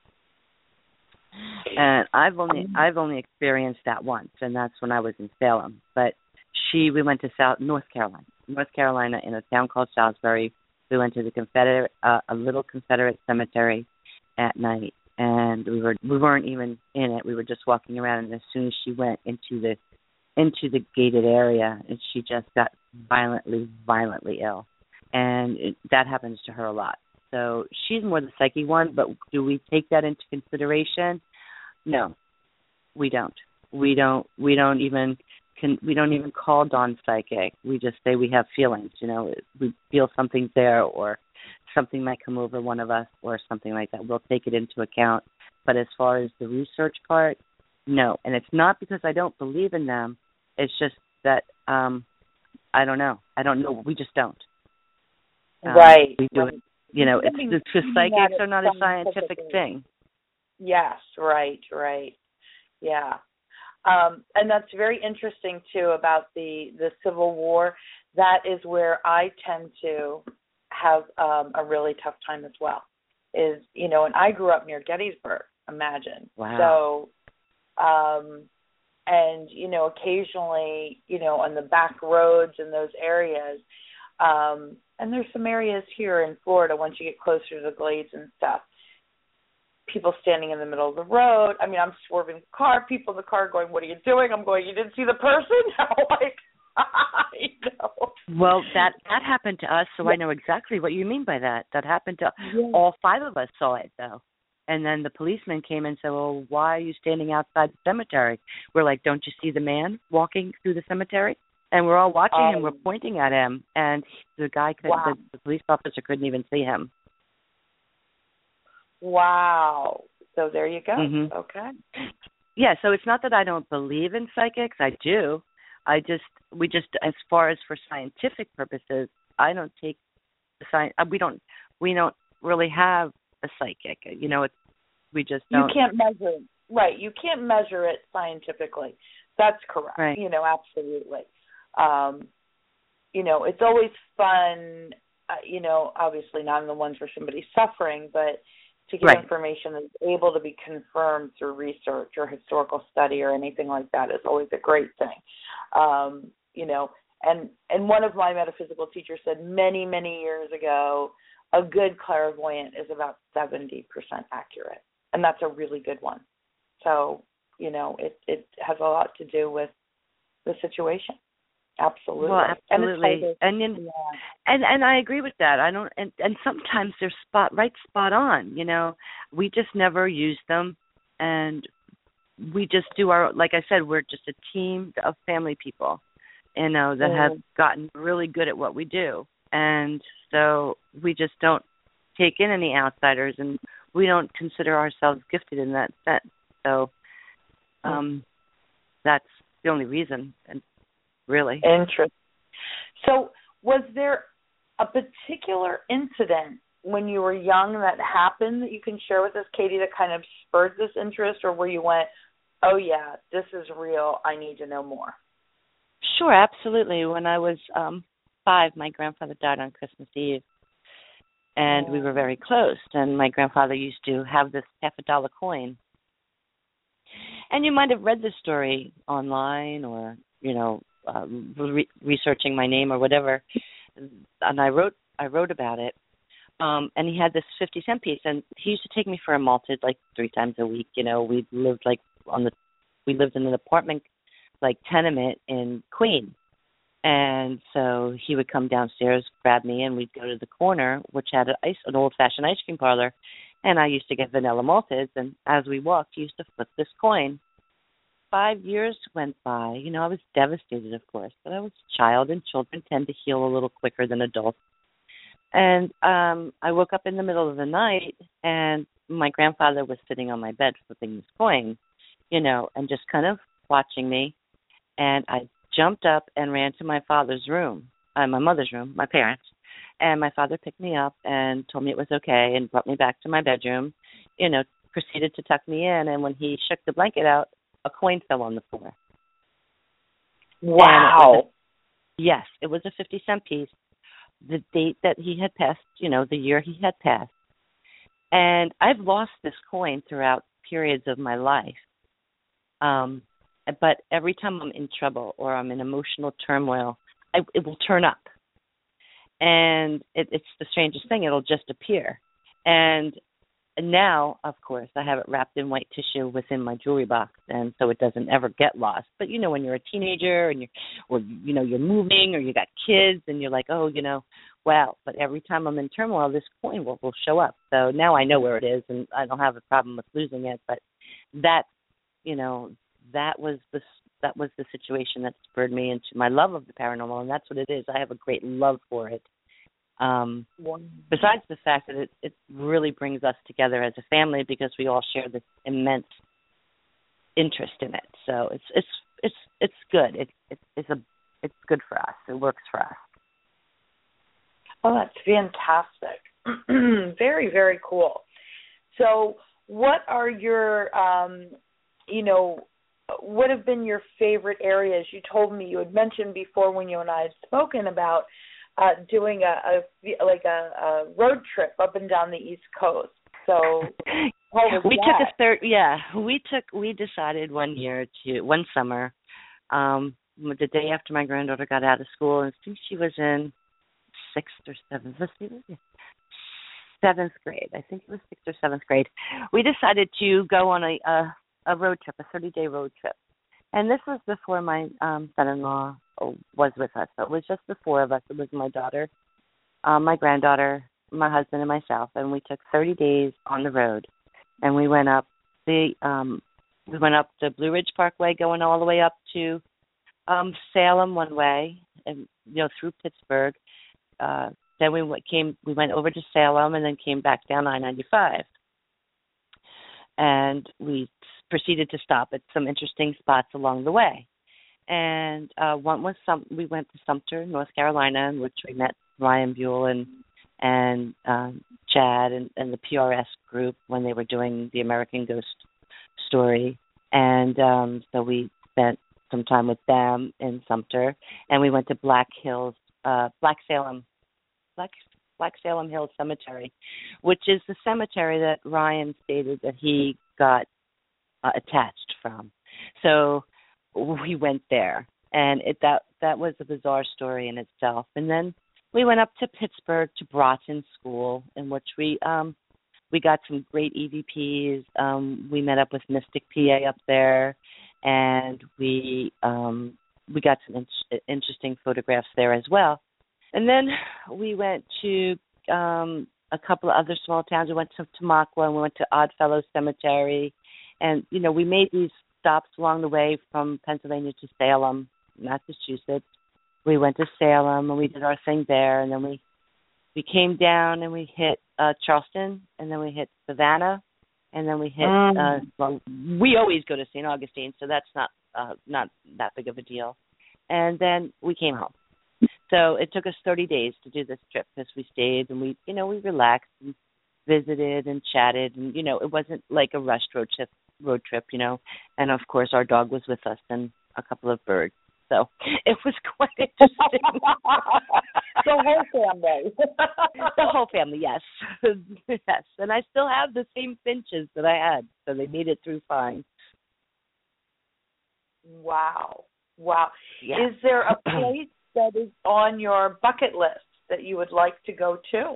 And I've only I've only experienced that once, and that's when I was in Salem. But she, we went to South North Carolina, North Carolina, in a town called Salisbury. We went to the Confederate, uh, a little Confederate cemetery at night, and we were we weren't even in it. We were just walking around, and as soon as she went into the into the gated area, and she just got violently, violently ill. And it, that happens to her a lot. So she's more the psyche one, but do we take that into consideration? No, we don't. We don't. We don't even. Can we don't even call Dawn psychic. We just say we have feelings. You know, we feel something's there, or something might come over one of us, or something like that. We'll take it into account. But as far as the research part, no. And it's not because I don't believe in them. It's just that um, I don't know. I don't know. We just don't. Um, right. We do right. it. You know, it's Something- the something psychics that are not is a scientific scientific. thing. Yes, right, right. Yeah. Um, and that's very interesting, too, about the, the Civil War. That is where I tend to have um, a really tough time as well. Is, you know, and I grew up near Gettysburg, imagine. Wow. So, um, and, you know, occasionally, you know, on the back roads in those areas, um, and there's some areas here in Florida, once you get closer to the glades and stuff, people standing in the middle of the road. I mean, I'm swerving the car, people in the car going, what are you doing? I'm going, you didn't see the person? like, I know. Well, that that happened to us, so yeah. I know exactly what you mean by that. That happened to yeah. all five of us saw it, though. And then the policeman came and said, well, why are you standing outside the cemetery? We're like, don't you see the man walking through the cemetery? And we're all watching um, him. We're pointing at him. And the guy, could, wow. the, the police officer couldn't even see him. Wow. So there you go. Mm-hmm. Okay. Yeah, so it's not that I don't believe in psychics. I do. I just, we just, as far as for scientific purposes, I don't take the science, we don't, we don't, really have a psychic. You know, it's, we just don't. You can't measure it. Right. You can't measure it scientifically. That's correct. Right. You know, absolutely. Um, you know, it's always fun, uh, you know, obviously not in the ones where somebody's suffering, but to get right. information that's able to be confirmed through research or historical study or anything like that is always a great thing. Um, you know, and, and one of my metaphysical teachers said many, many years ago, a good clairvoyant is about seventy percent accurate, and that's a really good one. So, you know, it, it has a lot to do with the situation. Absolutely. Well, absolutely. And, and, yeah. and and I agree with that. I don't and, and sometimes they're spot right spot on, you know. We just never use them, and we just do our, like I said, we're just a team of family people, you know, that mm. have gotten really good at what we do. And so we just don't take in any outsiders, and we don't consider ourselves gifted in that sense. So um, that's the only reason, and really. Interesting. So was there a particular incident when you were young that happened that you can share with us, Katie, that kind of spurred this interest, or where you went, oh, yeah, this is real, I need to know more? Sure, absolutely. When I was um, five, my grandfather died on Christmas Eve, and oh. we were very close, and my grandfather used to have this half a dollar coin. And you might have read this story online or, you know, uh, re- researching my name or whatever, and I wrote I wrote about it. Um, and he had this fifty cent piece, and he used to take me for a malted like three times a week. You know, we lived like on the we lived in an apartment like tenement in Queen, and so he would come downstairs, grab me, and we'd go to the corner, which had an ice an old fashioned ice cream parlor, and I used to get vanilla malteds. And as we walked, he used to flip this coin. Five years went by. You know, I was devastated, of course, but I was a child, and children tend to heal a little quicker than adults. And um, I woke up in the middle of the night, and my grandfather was sitting on my bed flipping this coin, you know, and just kind of watching me. And I jumped up and ran to my father's room, uh, my mother's room, my parents. And my father picked me up and told me it was okay and brought me back to my bedroom, you know, proceeded to tuck me in. And when he shook the blanket out, a coin fell on the floor. Wow. It was a, yes, it was a fifty cent piece. The date that he had passed, you know, the year he had passed. And I've lost this coin throughout periods of my life. Um, but every time I'm in trouble or I'm in emotional turmoil, I, it will turn up. And it, it's the strangest thing. It'll just appear. And now, of course, I have it wrapped in white tissue within my jewelry box, and so it doesn't ever get lost. But, you know, when you're a teenager and you're, or, you know, you're moving or you got kids and you're like, oh, you know, wow. But every time I'm in turmoil, this coin will, will show up. So now I know where it is, and I don't have a problem with losing it. But that, you know, that was the that was the situation that spurred me into my love of the paranormal, and that's what it is. I have a great love for it. Um, besides the fact that it, it really brings us together as a family because we all share this immense interest in it. So it's it's it's it's good. It's it's it's a it's good for us. It works for us. Oh, that's fantastic. Very, very cool. So, what are your um, you know, what have been your favorite areas? You told me you had mentioned before when you and I had spoken about Uh, doing a, a like a, a road trip up and down the East Coast. So what was we that? took a third. Yeah, we took. We decided one year to one summer, um, the day after my granddaughter got out of school, and I think she was in sixth or seventh. Let's see, seventh grade. I think it was sixth or seventh grade. We decided to go on a a, a road trip, a thirty-day road trip, and this was before my um, son-in-law was with us. So it was just the four of us. It was my daughter, um, my granddaughter, my husband, and myself. And we took thirty days on the road. And we went up the um, we went up the Blue Ridge Parkway, going all the way up to um, Salem one way, and you know through Pittsburgh. Uh, then we went, came we went over to Salem, and then came back down I ninety-five. And we proceeded to stop at some interesting spots along the way. And uh, one was some. We went to Sumter, North Carolina, in which we met Ryan Buell and and um, Chad and, and the P R S group when they were doing the American Ghost Story. And um, so we spent some time with them in Sumter, and we went to Black Hills, uh, Black Salem, Black Black Salem Hills Cemetery, which is the cemetery that Ryan stated that he got uh, attached from. So we went there, and it, that that was a bizarre story in itself. And then we went up to Pittsburgh to Broughton School, in which we um, we got some great E V Ps. Um, we met up with Mystic P A up there, and we um, we got some in- interesting photographs there as well. And then we went to um, a couple of other small towns. We went to Tamaqua, and we went to Oddfellows Cemetery. And, you know, we made these stops along the way from Pennsylvania to Salem, Massachusetts. We went to Salem, and we did our thing there. And then we, we came down, and we hit uh, Charleston, and then we hit Savannah, and then we hit, mm. uh, well, we always go to Saint Augustine, so that's not uh, not that big of a deal. And then we came home. So it took us thirty days to do this trip because we stayed and we, you know, we relaxed and visited and chatted. And, you know, it wasn't like a rushed road trip, road trip, you know. And, of course, our dog was with us and a couple of birds. So it was quite interesting. The whole family. The whole family, yes. Yes. And I still have the same finches that I had, so they made it through fine. Wow. Wow. Yeah. Is there a place that is on your bucket list that you would like to go to?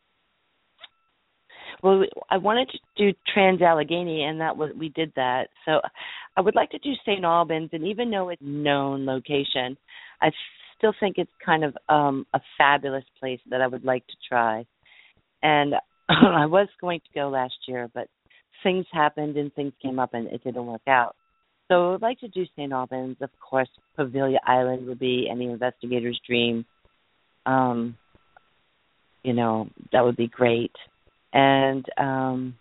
Well, I wanted to do Trans-Allegheny, and that was we did that. So I would like to do Saint Albans, and even though it's a known location, I still think it's kind of um, a fabulous place that I would like to try. And I was going to go last year, but things happened and things came up, and it didn't work out. So I would like to do Saint Albans. Of course, Pavilia Island would be any investigator's dream. Um, you know, that would be great. And um,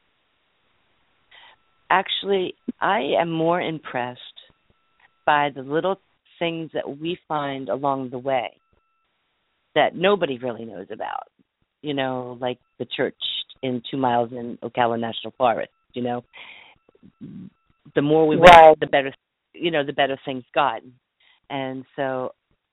actually, I am more impressed by the little things that we find along the way that nobody really knows about. You know, like the church in two miles in Ocala National Forest, you know. The more we went, right. the better, you know, the better things got. And so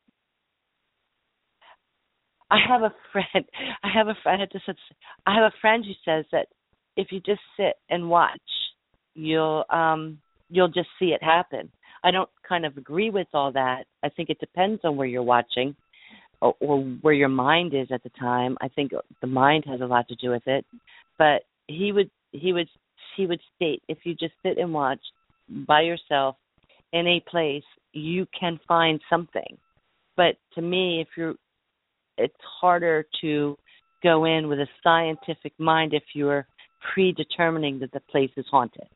I have a friend, I have a friend, I, had to, I have a friend who says that if you just sit and watch, you'll, um, you'll just see it happen. I don't kind of agree with all that. I think it depends on where you're watching or, or where your mind is at the time. I think the mind has a lot to do with it. But he would, he would, he would state, if you just sit and watch by yourself in a place, you can find something. But to me, if you're, it's harder to go in with a scientific mind if you're predetermining that the place is haunted.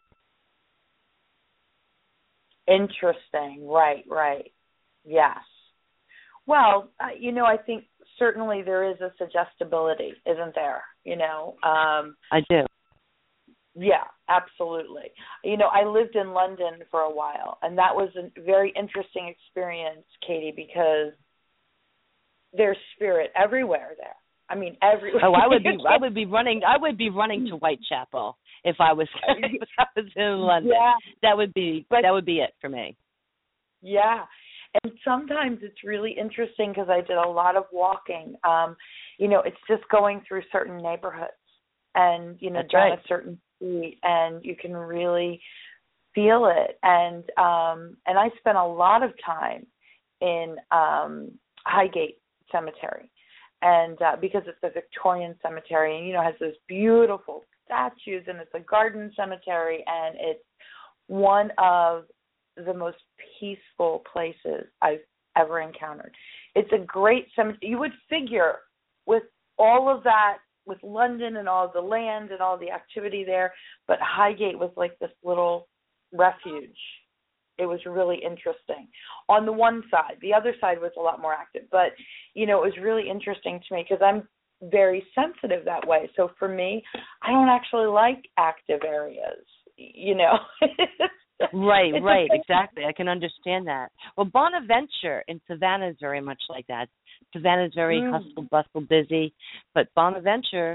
Interesting. Right, right. Yes. Well, uh, you know, I think certainly there is a suggestibility, isn't there? You know, um, I do. Yeah, absolutely. You know, I lived in London for a while, and that was a very interesting experience, Katie, because there's spirit everywhere there. I mean, everywhere. Oh, I would be, I would be running, I would be running to Whitechapel if I was, if I was in London. Yeah, that would be, but, that would be it for me. Yeah, and sometimes it's really interesting because I did a lot of walking. Um, you know, it's just going through certain neighborhoods, and you know, That's down right. a certain street, and you can really feel it. And um, and I spent a lot of time in um, Highgate Cemetery, and uh, because it's a Victorian cemetery, and you know, it has those beautiful statues, and it's a garden cemetery, and it's one of the most peaceful places I've ever encountered. It's a great cemetery. You would figure with all of that, with London and all the land and all the activity there, but Highgate was like this little refuge. It was really interesting. On the one side, the other side was a lot more active, but you know, it was really interesting to me because I'm very sensitive that way. So for me, I don't actually like active areas, you know. Right, right, exactly. I can understand that. Well, Bonaventure in Savannah is very much like that. Savannah is very mm. hustle, bustle, busy, but Bonaventure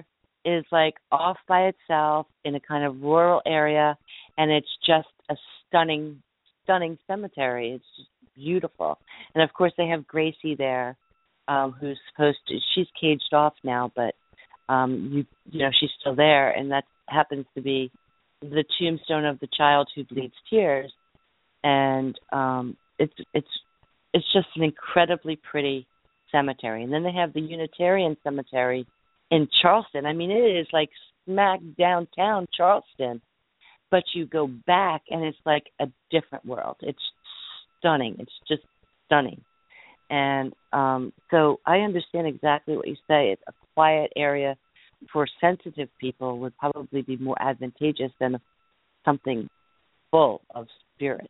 is like off by itself in a kind of rural area, and it's just a stunning, stunning cemetery. It's just beautiful. And of course, they have Gracie there, um, who's supposed to. She's caged off now, but um, you you know she's still there, and that happens to be the tombstone of the child who bleeds tears. And um, it's it's it's just an incredibly pretty cemetery. And then they have the Unitarian Cemetery in Charleston. I mean, it is like smack downtown Charleston, but you go back and it's like a different world. It's stunning. It's just stunning. And um, so I understand exactly what you say. It's a quiet area for sensitive people would probably be more advantageous than something full of spirit.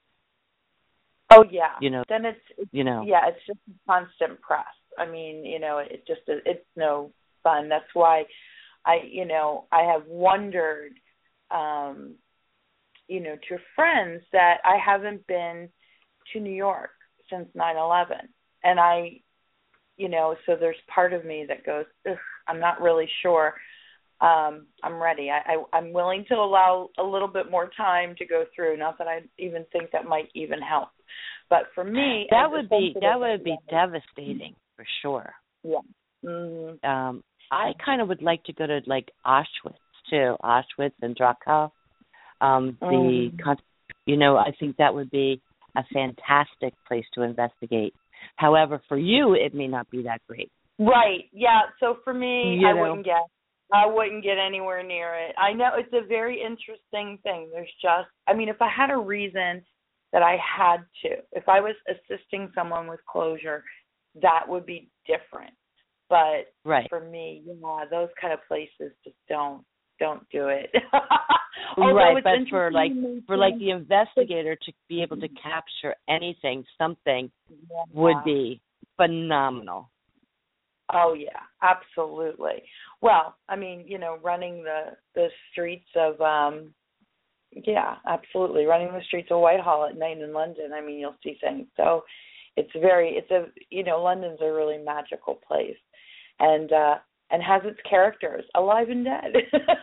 Oh yeah. You know. Then it's, it's you know. Yeah, it's just constant press. I mean, you know, it just it's no fun. That's why I, you know, I have wondered, um, you know, to friends that I haven't been to New York since nine eleven, and I, you know, so there's part of me that goes, ugh, I'm not really sure. Um, I'm ready. I, I, I'm willing to allow a little bit more time to go through. Not that I even think that might even help, but for me, that would be that would be devastating for sure. Yeah. Mm-hmm. Um, I kind of would like to go to like Auschwitz too, Auschwitz and Dachau. Um, the mm-hmm. you know, I think that would be a fantastic place to investigate. However, for you, it may not be that great. Right. Yeah. So for me, you I know. wouldn't get. I wouldn't get anywhere near it. I know it's a very interesting thing. There's just, I mean, if I had a reason that I had to, if I was assisting someone with closure, that would be different. But right. for me, yeah, those kind of places just don't don't do it. Right, but for like for like the investigator to be able to capture anything, something yeah. would be phenomenal. Oh yeah, absolutely. Well, I mean, you know, running the the streets of um yeah, absolutely. Running the streets of Whitehall at night in London, I mean, you'll see things. So it's very it's a you know, London's a really magical place. And uh and has its characters, alive and dead.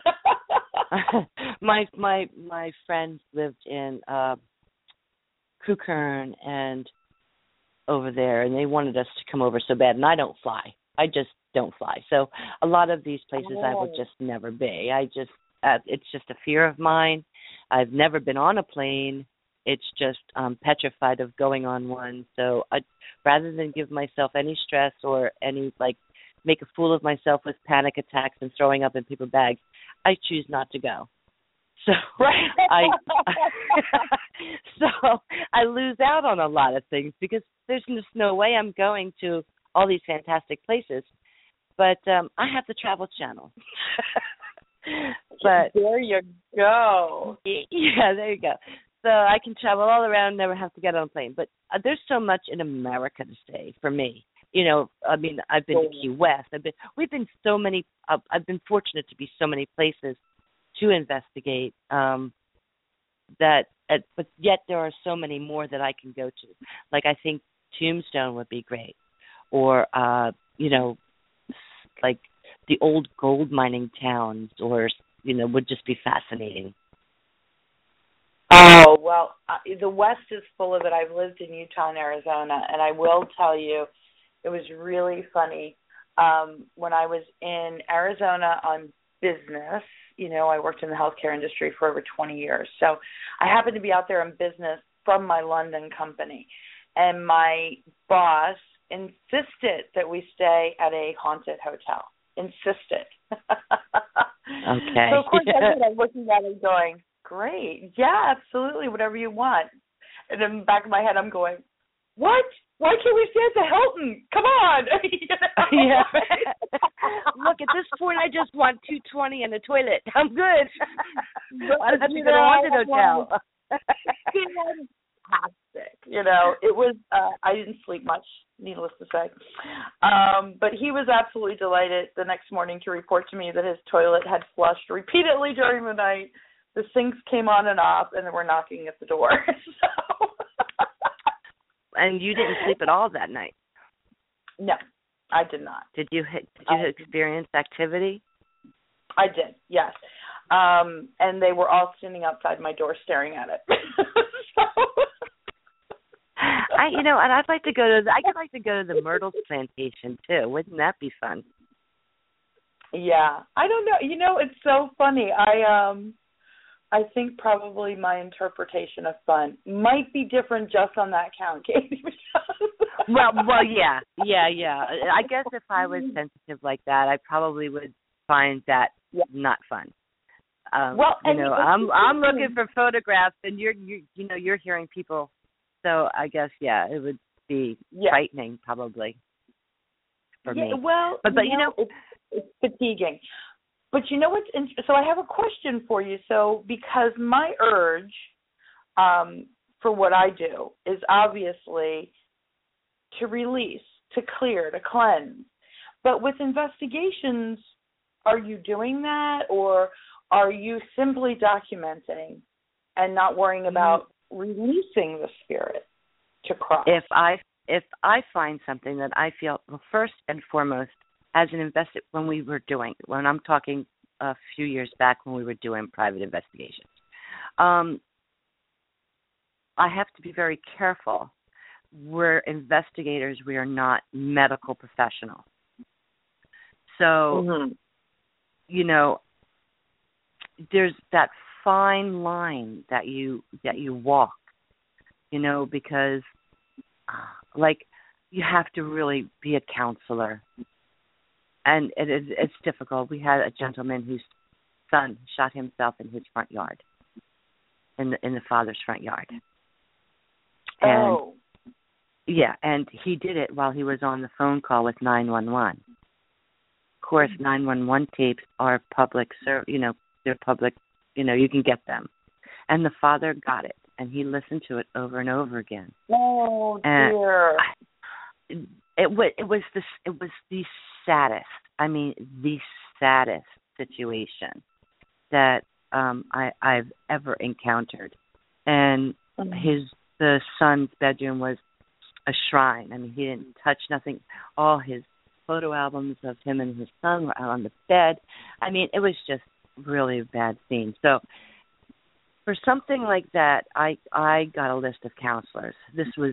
my my my friends lived in uh Crewkerne and over there, and they wanted us to come over so bad, and I don't fly. I just don't fly. So a lot of these places oh. I would just never be. I just, uh, it's just a fear of mine. I've never been on a plane. It's just um, petrified of going on one. So I, rather than give myself any stress or any, like, make a fool of myself with panic attacks and throwing up in paper bags, I choose not to go. So I, so I lose out on a lot of things because there's just no way I'm going to all these fantastic places, but um, I have the Travel Channel. But there you go. Yeah, there you go. So I can travel all around, never have to get on a plane. But uh, there's so much in America to say for me. You know, I mean, I've been to Key West. I've been. We've been so many. Uh, I've been fortunate to be so many places to investigate. Um, that, uh, but yet there are so many more that I can go to. Like I think Tombstone would be great. Or, uh, you know, like the old gold mining towns, or, you know, would just be fascinating. Oh, well, uh, the West is full of it. I've lived in Utah and Arizona, and I will tell you, it was really funny. Um, when I was in Arizona on business, you know, I worked in the healthcare industry for over twenty years. So I happened to be out there on business from my London company. And my boss insisted that we stay at a haunted hotel. Insisted. Okay. So, of course, I'm looking at it going, great. Yeah, absolutely, whatever you want. And in the back of my head, I'm going, what? Why can't we stay at the Hilton? Come on. You know? Yeah. Look, at this point, I just want two twenty and a toilet. I'm good. I don't have to go to a haunted hotel. Fantastic. You know, it was, uh, I didn't sleep much, needless to say. Um, but he was absolutely delighted the next morning to report to me that his toilet had flushed repeatedly during the night. The sinks came on and off, and they were knocking at the door. So. And you didn't sleep at all that night? No, I did not. Did you did you I, experience activity? I did, yes. Um, and they were all standing outside my door staring at it. So. I, you know, and I'd like to go to. The, I'd like to go to the Myrtles plantation too. Wouldn't that be fun? Yeah, I don't know. You know, it's so funny. I um, I think probably my interpretation of fun might be different just on that count, Katie. well, well, yeah, yeah, yeah. I guess if I was sensitive like that, I probably would find that yeah. not fun. Um, well, you know, I'm I'm looking for photographs, and you're you you know you're hearing people. So I guess yeah, it would be yeah. frightening probably for yeah, me. Well, but but you you know, know it's, it's fatiguing. But you know what's in, so I have a question for you. So because my urge um, for what I do is obviously to release, to clear, to cleanse. But with investigations, are you doing that, or are you simply documenting and not worrying about releasing the spirit to cross? If I if I find something that I feel, well, first and foremost, as an investor, when we were doing, when I'm talking a few years back when we were doing private investigations, um, I have to be very careful. We're investigators. We are not medical professionals. So, mm-hmm. you know, there's that fine line that you that you walk, you know, because like you have to really be a counselor, and it is it's difficult. We had a gentleman whose son shot himself in his front yard, in the in the father's front yard. And, oh, yeah, and he did it while he was on the phone call with nine one one. Of course, nine one one tapes are public, you know, they're public. You know, you can get them. And the father got it, and he listened to it over and over again. Oh, and dear. I, it, it, was, it, was the, it was the saddest, I mean, the saddest situation that um, I, I've ever encountered. And mm-hmm. his the son's bedroom was a shrine. I mean, he didn't touch nothing. All his photo albums of him and his son were out on the bed. I mean, it was just really a bad scene. So for something like that, I I got a list of counselors. This was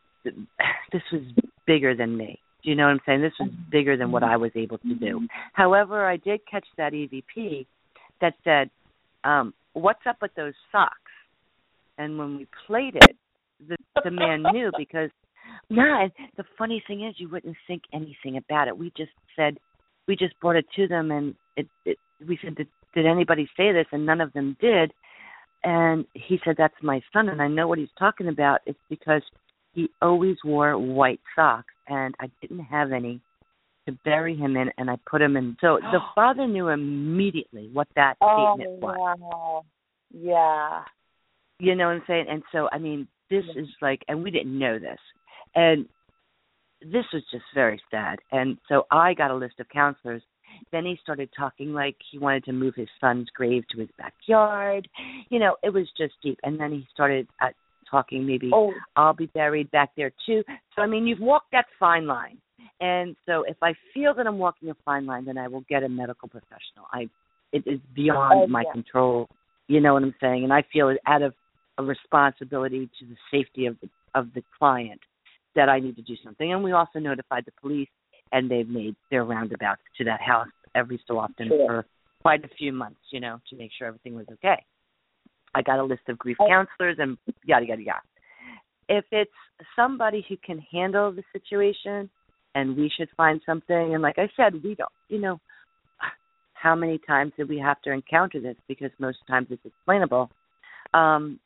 this was bigger than me. Do you know what I'm saying? This was bigger than what I was able to do. However, I did catch that E V P that said, um, "What's up with those socks?" And when we played it, the the man knew, because nah. The funny thing is, you wouldn't think anything about it. We just said, we just brought it to them, and it, it we said, did, did anybody say this? And none of them did. And he said, that's my son, and I know what he's talking about. It's because he always wore white socks, and I didn't have any to bury him in, and I put him in. So the father knew immediately what that oh, statement was. Wow. Yeah. You know what I'm saying? And so, I mean, this yeah. is like, and we didn't know this. And this was just very sad. And so I got a list of counselors. Then he started talking like he wanted to move his son's grave to his backyard. You know, it was just deep. And then he started uh, talking maybe, oh. I'll be buried back there too. So, I mean, you've walked that fine line. And so if I feel that I'm walking a fine line, then I will get a medical professional. I It is beyond oh, my yeah. control. You know what I'm saying? And I feel it out of a responsibility to the safety of the, of the client that I need to do something. And we also notified the police, and they've made their roundabouts to that house every so often sure. for quite a few months, you know, to make sure everything was okay. I got a list of grief counselors and yada, yada, yada. If it's somebody who can handle the situation and we should find something, and like I said, we don't, you know, how many times did we have to encounter this? Because most times it's explainable. Um,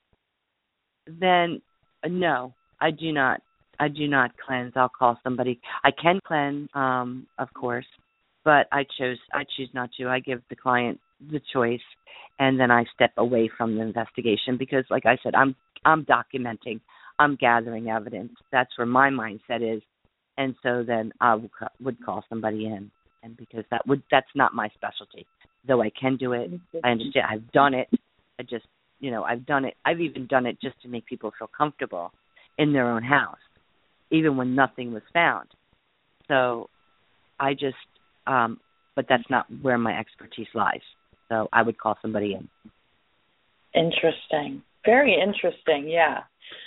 then, no, I do not. I do not cleanse. I'll call somebody. I can cleanse, um, of course, but I chose. I choose not to. I give the client the choice, and then I step away from the investigation because, like I said, I'm I'm documenting. I'm gathering evidence. That's where my mindset is, and so then I would call somebody in, and because that would that's not my specialty. Though I can do it, I understand. I've done it. I just, you know, I've done it. I've even done it just to make people feel comfortable in their own house, even when nothing was found. So I just, um, but that's not where my expertise lies. So I would call somebody in. Interesting. Very interesting, yeah.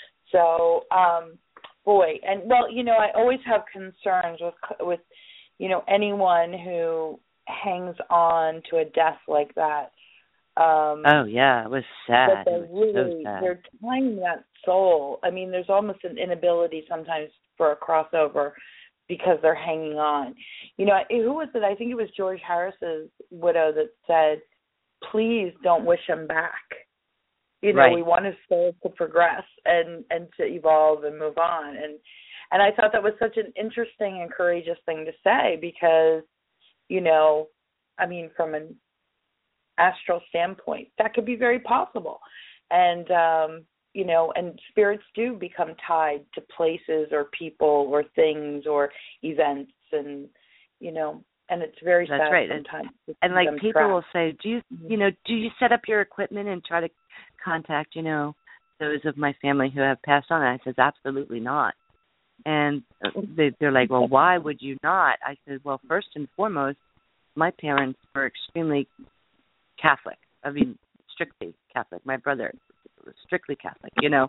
So, um, boy, and, well, you know, I always have concerns with, with, you know, anyone who hangs on to a death like that. Um, oh, yeah, it was sad. But they're it was really, so sad. they're tying that soul. I mean, there's almost an inability sometimes for a crossover because they're hanging on. You know, who was it? I think it was George Harris's widow that said, please don't wish him back. You know, right. we want his soul to progress and, and to evolve and move on. And and I thought that was such an interesting and courageous thing to say because, you know, I mean, from an astral standpoint, that could be very possible. And, um, you know, and spirits do become tied to places or people or things or events and, you know, and it's very That's sad right. sometimes. And, and like people trapped. will say, do you, you know, do you set up your equipment and try to contact, you know, those of my family who have passed on? And I says, absolutely not. And they, they're like, well, why would you not? I said, well, first and foremost, my parents were extremely Catholic. I mean, strictly Catholic. My brother was strictly Catholic, you know,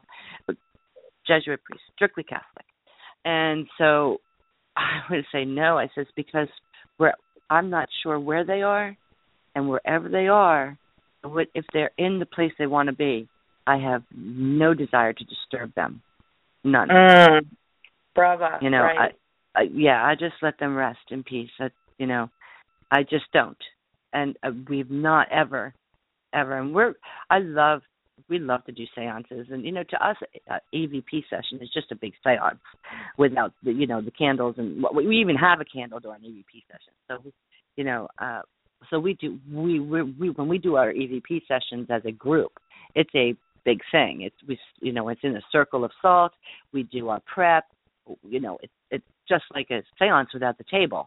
Jesuit priest, strictly Catholic. And so I would say no. I says, because we're, I'm not sure where they are, and wherever they are, if they're in the place they want to be, I have no desire to disturb them. None. Mm. Brava. You know, right. I, I, yeah, I just let them rest in peace. I, you know, I just don't. And uh, we've not ever, ever, and we're, I love, we love to do seances. And, you know, to us, uh, E V P session is just a big seance without, the, you know, the candles. And we even have a candle during E V P session. So, you know, uh, so we do, we, we, we, when we do our E V P sessions as a group, it's a big thing. It's, we, you know, it's in a circle of salt. We do our prep. You know, it's it's just like a seance without the table.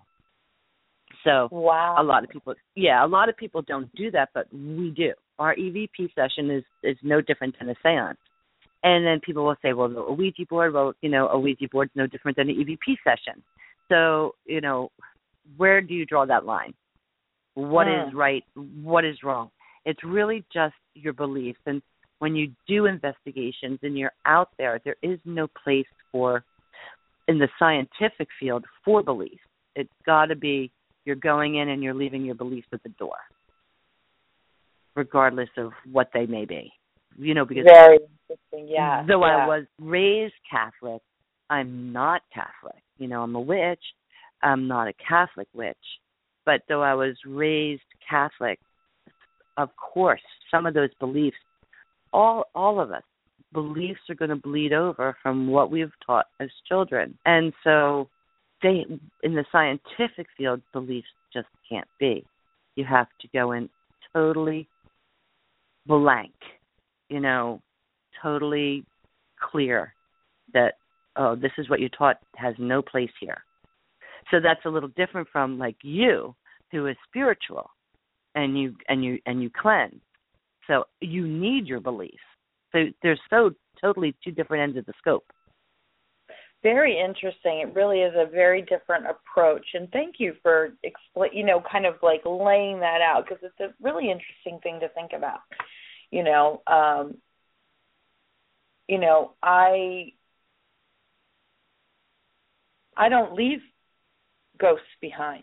So wow. a lot of people, yeah, a lot of people don't do that, but we do. Our E V P session is, is no different than a seance. And then people will say, well, a Ouija board, well, you know, a Ouija board is no different than an E V P session. So, you know, where do you draw that line? What mm. is right? What is wrong? It's really just your beliefs. And when you do investigations and you're out there, there is no place for, in the scientific field, for belief. It's got to be you're going in and you're leaving your beliefs at the door, regardless of what they may be. You know, because very interesting. Yeah. Though yeah. I was raised Catholic, I'm not Catholic. You know, I'm a witch. I'm not a Catholic witch. But though I was raised Catholic, of course, some of those beliefs, all all of us, beliefs are going to bleed over from what we've taught as children. And so they, in the scientific field, beliefs just can't be. You have to go in totally blank, you know, totally clear that, oh, this is what you taught has no place here. So that's a little different from like you, who is spiritual, and you and you and you cleanse. So you need your beliefs. So there's so totally two different ends of the scope. Very interesting. It really is a very different approach. And thank you for, expl- you know, kind of like laying that out, because it's a really interesting thing to think about. You know, um, you know, I I don't leave ghosts behind.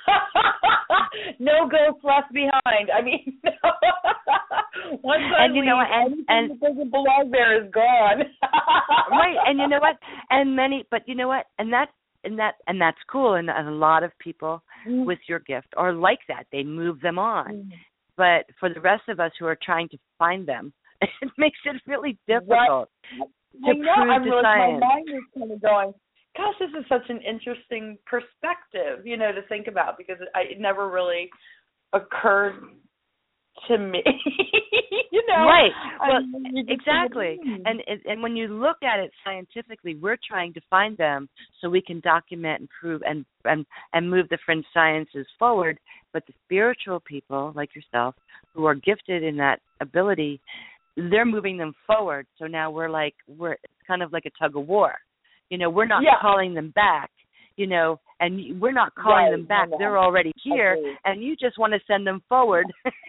No ghosts left behind. I mean, once I and you leave, know, and and that doesn't belong there is gone. Right, and you know what? And many, but you know what? And that and that and that's cool. And, and a lot of people mm. with your gift are like that. They move them on. Mm. But for the rest of us who are trying to find them, it makes it really difficult right. to I know. prove I'm the really, science. My mind is kind of going, gosh, this is such an interesting perspective, you know, to think about, because it, I, it never really occurred to me, you know. Right. Well, I mean, exactly. And and when you look at it scientifically, we're trying to find them so we can document and prove and and, and move the fringe sciences forward. But the spiritual people like yourself who are gifted in that ability, they're moving them forward. So now we're like, we're it's kind of like a tug of war. You know, we're not yeah. calling them back. you know, and we're not calling right, them back. no, no. They're already here, Agreed. and you just want to send them forward.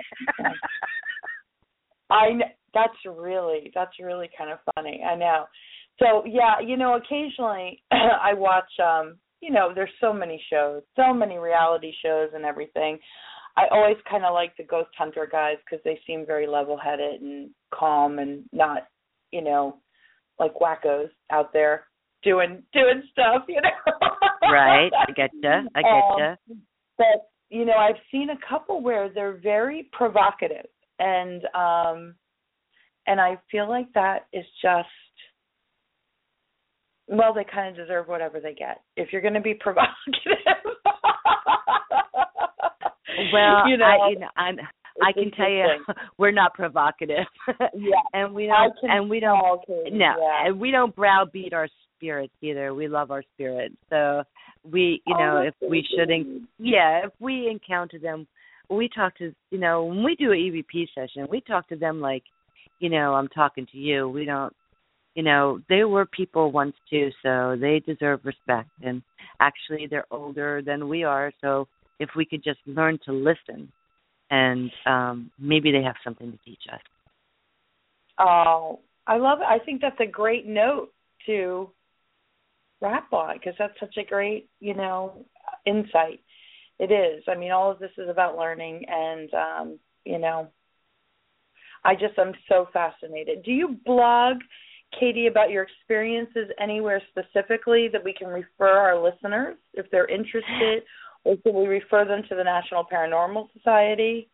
I know. That's really, that's really kind of funny. I know. So, yeah, you know, occasionally I watch, um, you know, there's so many shows, so many reality shows and everything. I always kind of like the ghost hunter guys because they seem very level-headed and calm and not, you know, like wackos out there doing doing stuff, you know. Right. I get you. I get you. Um, but, you know, I've seen a couple where they're very provocative. And, um, and I feel like that is just, well, they kind of deserve whatever they get. If you're going to be provocative. Well, you know, I, you know, I'm, I can tell you, we're not provocative. Yeah. and we don't, and we don't, okay. no, yeah. and we don't browbeat our spirits either. We love our spirits. So we, you oh, know, if so we shouldn't, yeah, if we encounter them, we talk to, you know, when we do an E V P session, we talk to them like, you know, I'm talking to you. We don't, you know, they were people once too, so they deserve respect. And actually, they're older than we are, so if we could just learn to listen, and um, maybe they have something to teach us. Oh, I love it. I think that's a great note to wrap on because that's such a great, you know, insight. It is. I mean, all of this is about learning, and, um, you know, I just am so fascinated. Do you blog, Katie, about your experiences anywhere specifically that we can refer our listeners if they're interested, or can we refer them to the National Paranormal Society?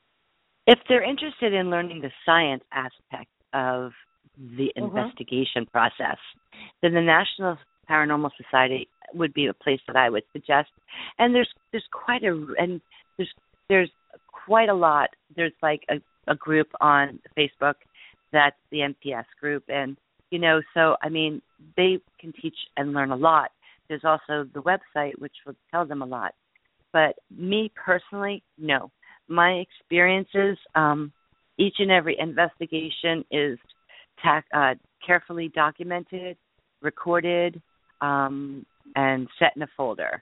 If they're interested in learning the science aspect of the Mm-hmm. investigation process, then the National Paranormal Society would be a place that I would suggest. And there's there's quite a and there's there's quite a lot. There's like a, a group on Facebook that's the N P S group, and you know, so I mean, they can teach and learn a lot. There's also the website which will tell them a lot. But me personally, no. My experiences, um, each and every investigation is ta- uh, carefully documented, recorded, um, and set in a folder,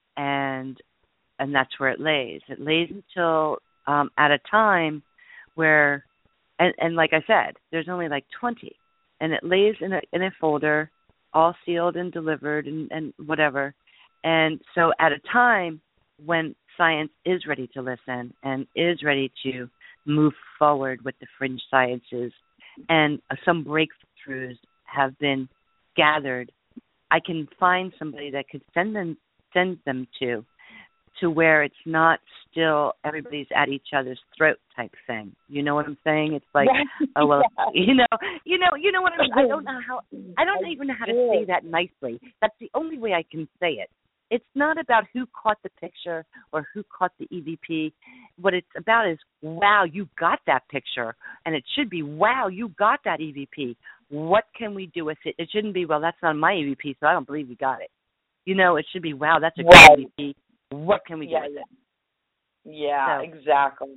and and that's where it lays. It lays until um, at a time where, and, and like I said, there's only like twenty, and it lays in a in a folder, all sealed and delivered and, and whatever. And so at a time when science is ready to listen and is ready to move forward with the fringe sciences, and uh, some breakthroughs have been gathered, I can find somebody that could send them send them to, to where it's not still everybody's at each other's throat type thing. You know what I'm saying? It's like, oh well, you know, you know, you know what I mean. I don't know how. I don't even know how to say that nicely. That's the only way I can say it. It's not about who caught the picture or who caught the E V P. What it's about is, wow, you got that picture. And it should be, wow, you got that E V P. What can we do with it? It shouldn't be, well, that's not my E V P, so I don't believe you got it. You know, it should be, wow, that's a good right. E V P. What can we do yeah, with yeah. it? Yeah, so, exactly.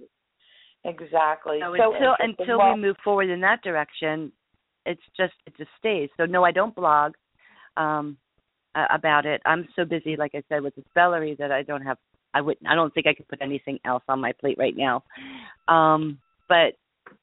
Exactly. So, so until until well, we move forward in that direction, it's just, it just stays. So, no, I don't blog. Um, Uh, about it. I'm so busy, like I said, with the spellery that I don't have. I would. I don't think I could put anything else on my plate right now. Um, but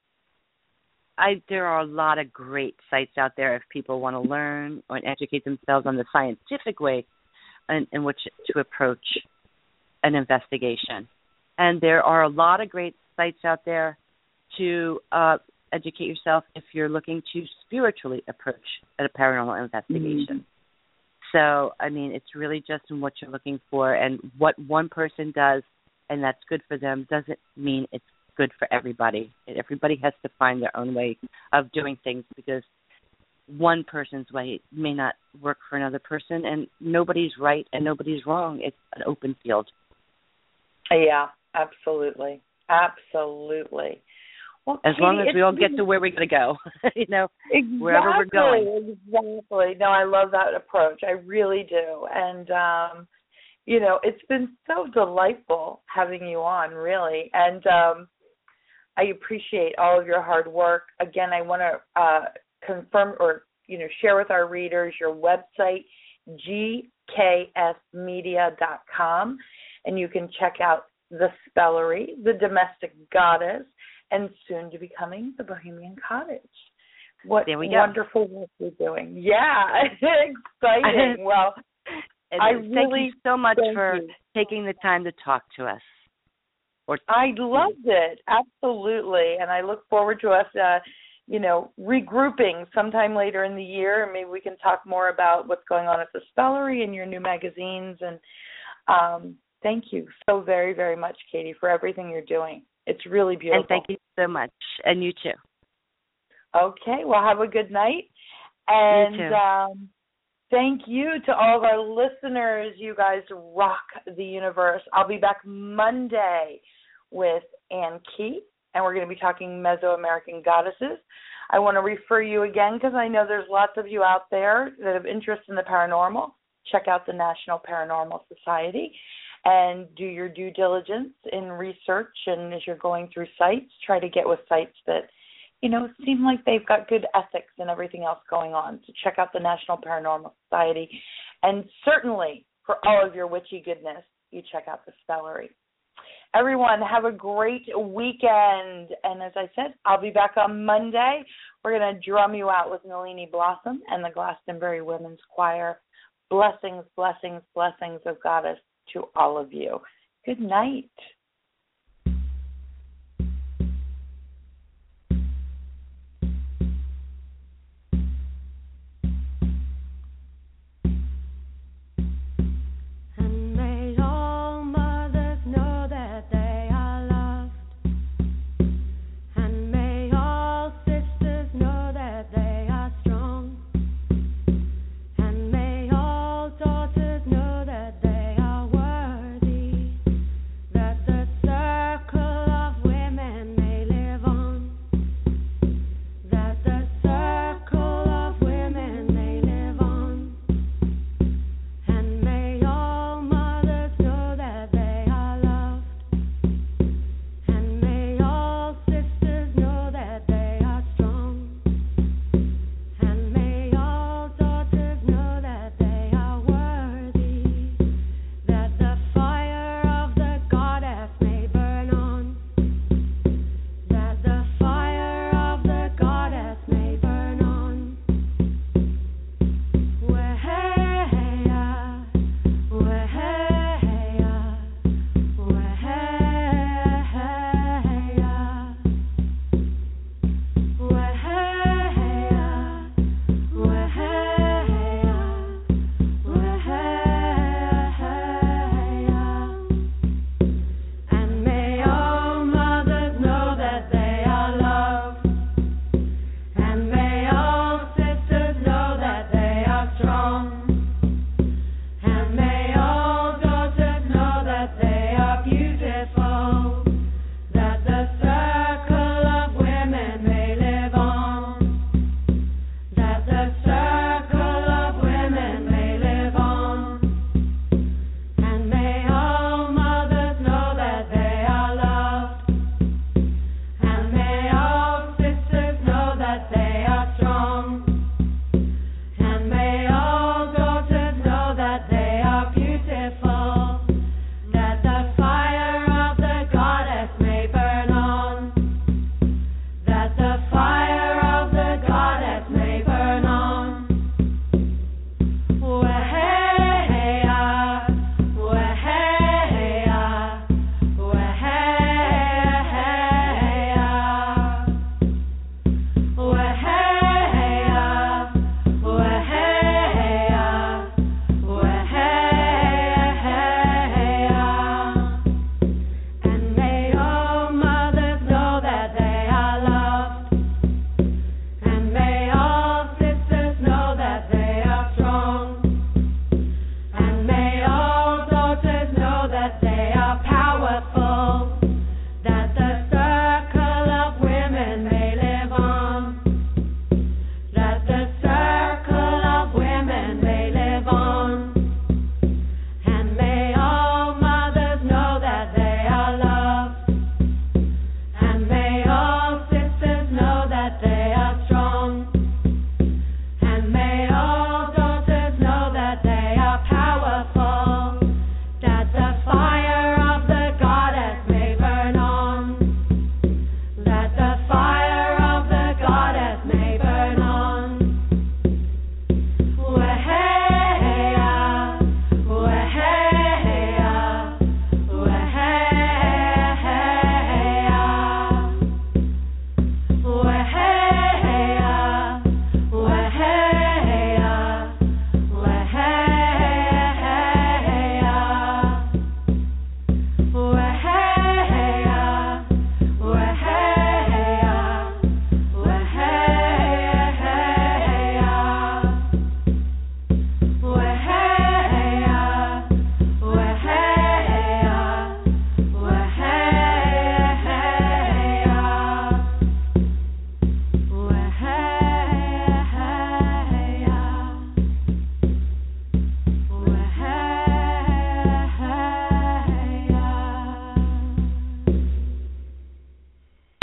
I there are a lot of great sites out there if people want to learn or educate themselves on the scientific way in, in which to approach an investigation. And there are a lot of great sites out there to uh, educate yourself if you're looking to spiritually approach a paranormal investigation. Mm-hmm. So, I mean, it's really just in what you're looking for, and what one person does and that's good for them doesn't mean it's good for everybody. Everybody has to find their own way of doing things, because one person's way may not work for another person, and nobody's right and nobody's wrong. It's an open field. Yeah, absolutely. Absolutely. Well, as Katie, long as we all get to where we're going to go, you know, exactly, wherever we're going. Exactly. No, I love that approach. I really do. And, um, you know, it's been so delightful having you on, really. And um, I appreciate all of your hard work. Again, I want to uh, confirm or, you know, share with our readers your website, G k s media dot com, and you can check out The Spellery, The Domestic Goddess, and soon to be coming The Bohemian Cottage. What there we wonderful go. work you're doing. Yeah, exciting. Well, and I thank really you so much for you. taking the time to talk to us. Or I loved it, absolutely, and I look forward to us, uh, you know, regrouping sometime later in the year, and maybe we can talk more about what's going on at the Spellery and your new magazines. And um, thank you so very, very much, Katie, for everything you're doing. It's really beautiful. And thank you so much, and you too. Okay, well, have a good night. And you too. Um, thank you to all of our listeners. You guys rock the universe. I'll be back Monday with Ann Key, and we're going to be talking Mesoamerican goddesses. I want to refer you again, because I know there's lots of you out there that have interest in the paranormal. Check out the National Paranormal Society and do your due diligence in research. And as you're going through sites, try to get with sites that, you know, seem like they've got good ethics and everything else going on. So check out the National Paranormal Society. And certainly, for all of your witchy goodness, you check out the Spellery. Everyone, have a great weekend. And as I said, I'll be back on Monday. We're going to drum you out with Nalini Blossom and the Glastonbury Women's Choir. Blessings, blessings, blessings of Goddess to all of you. Good night.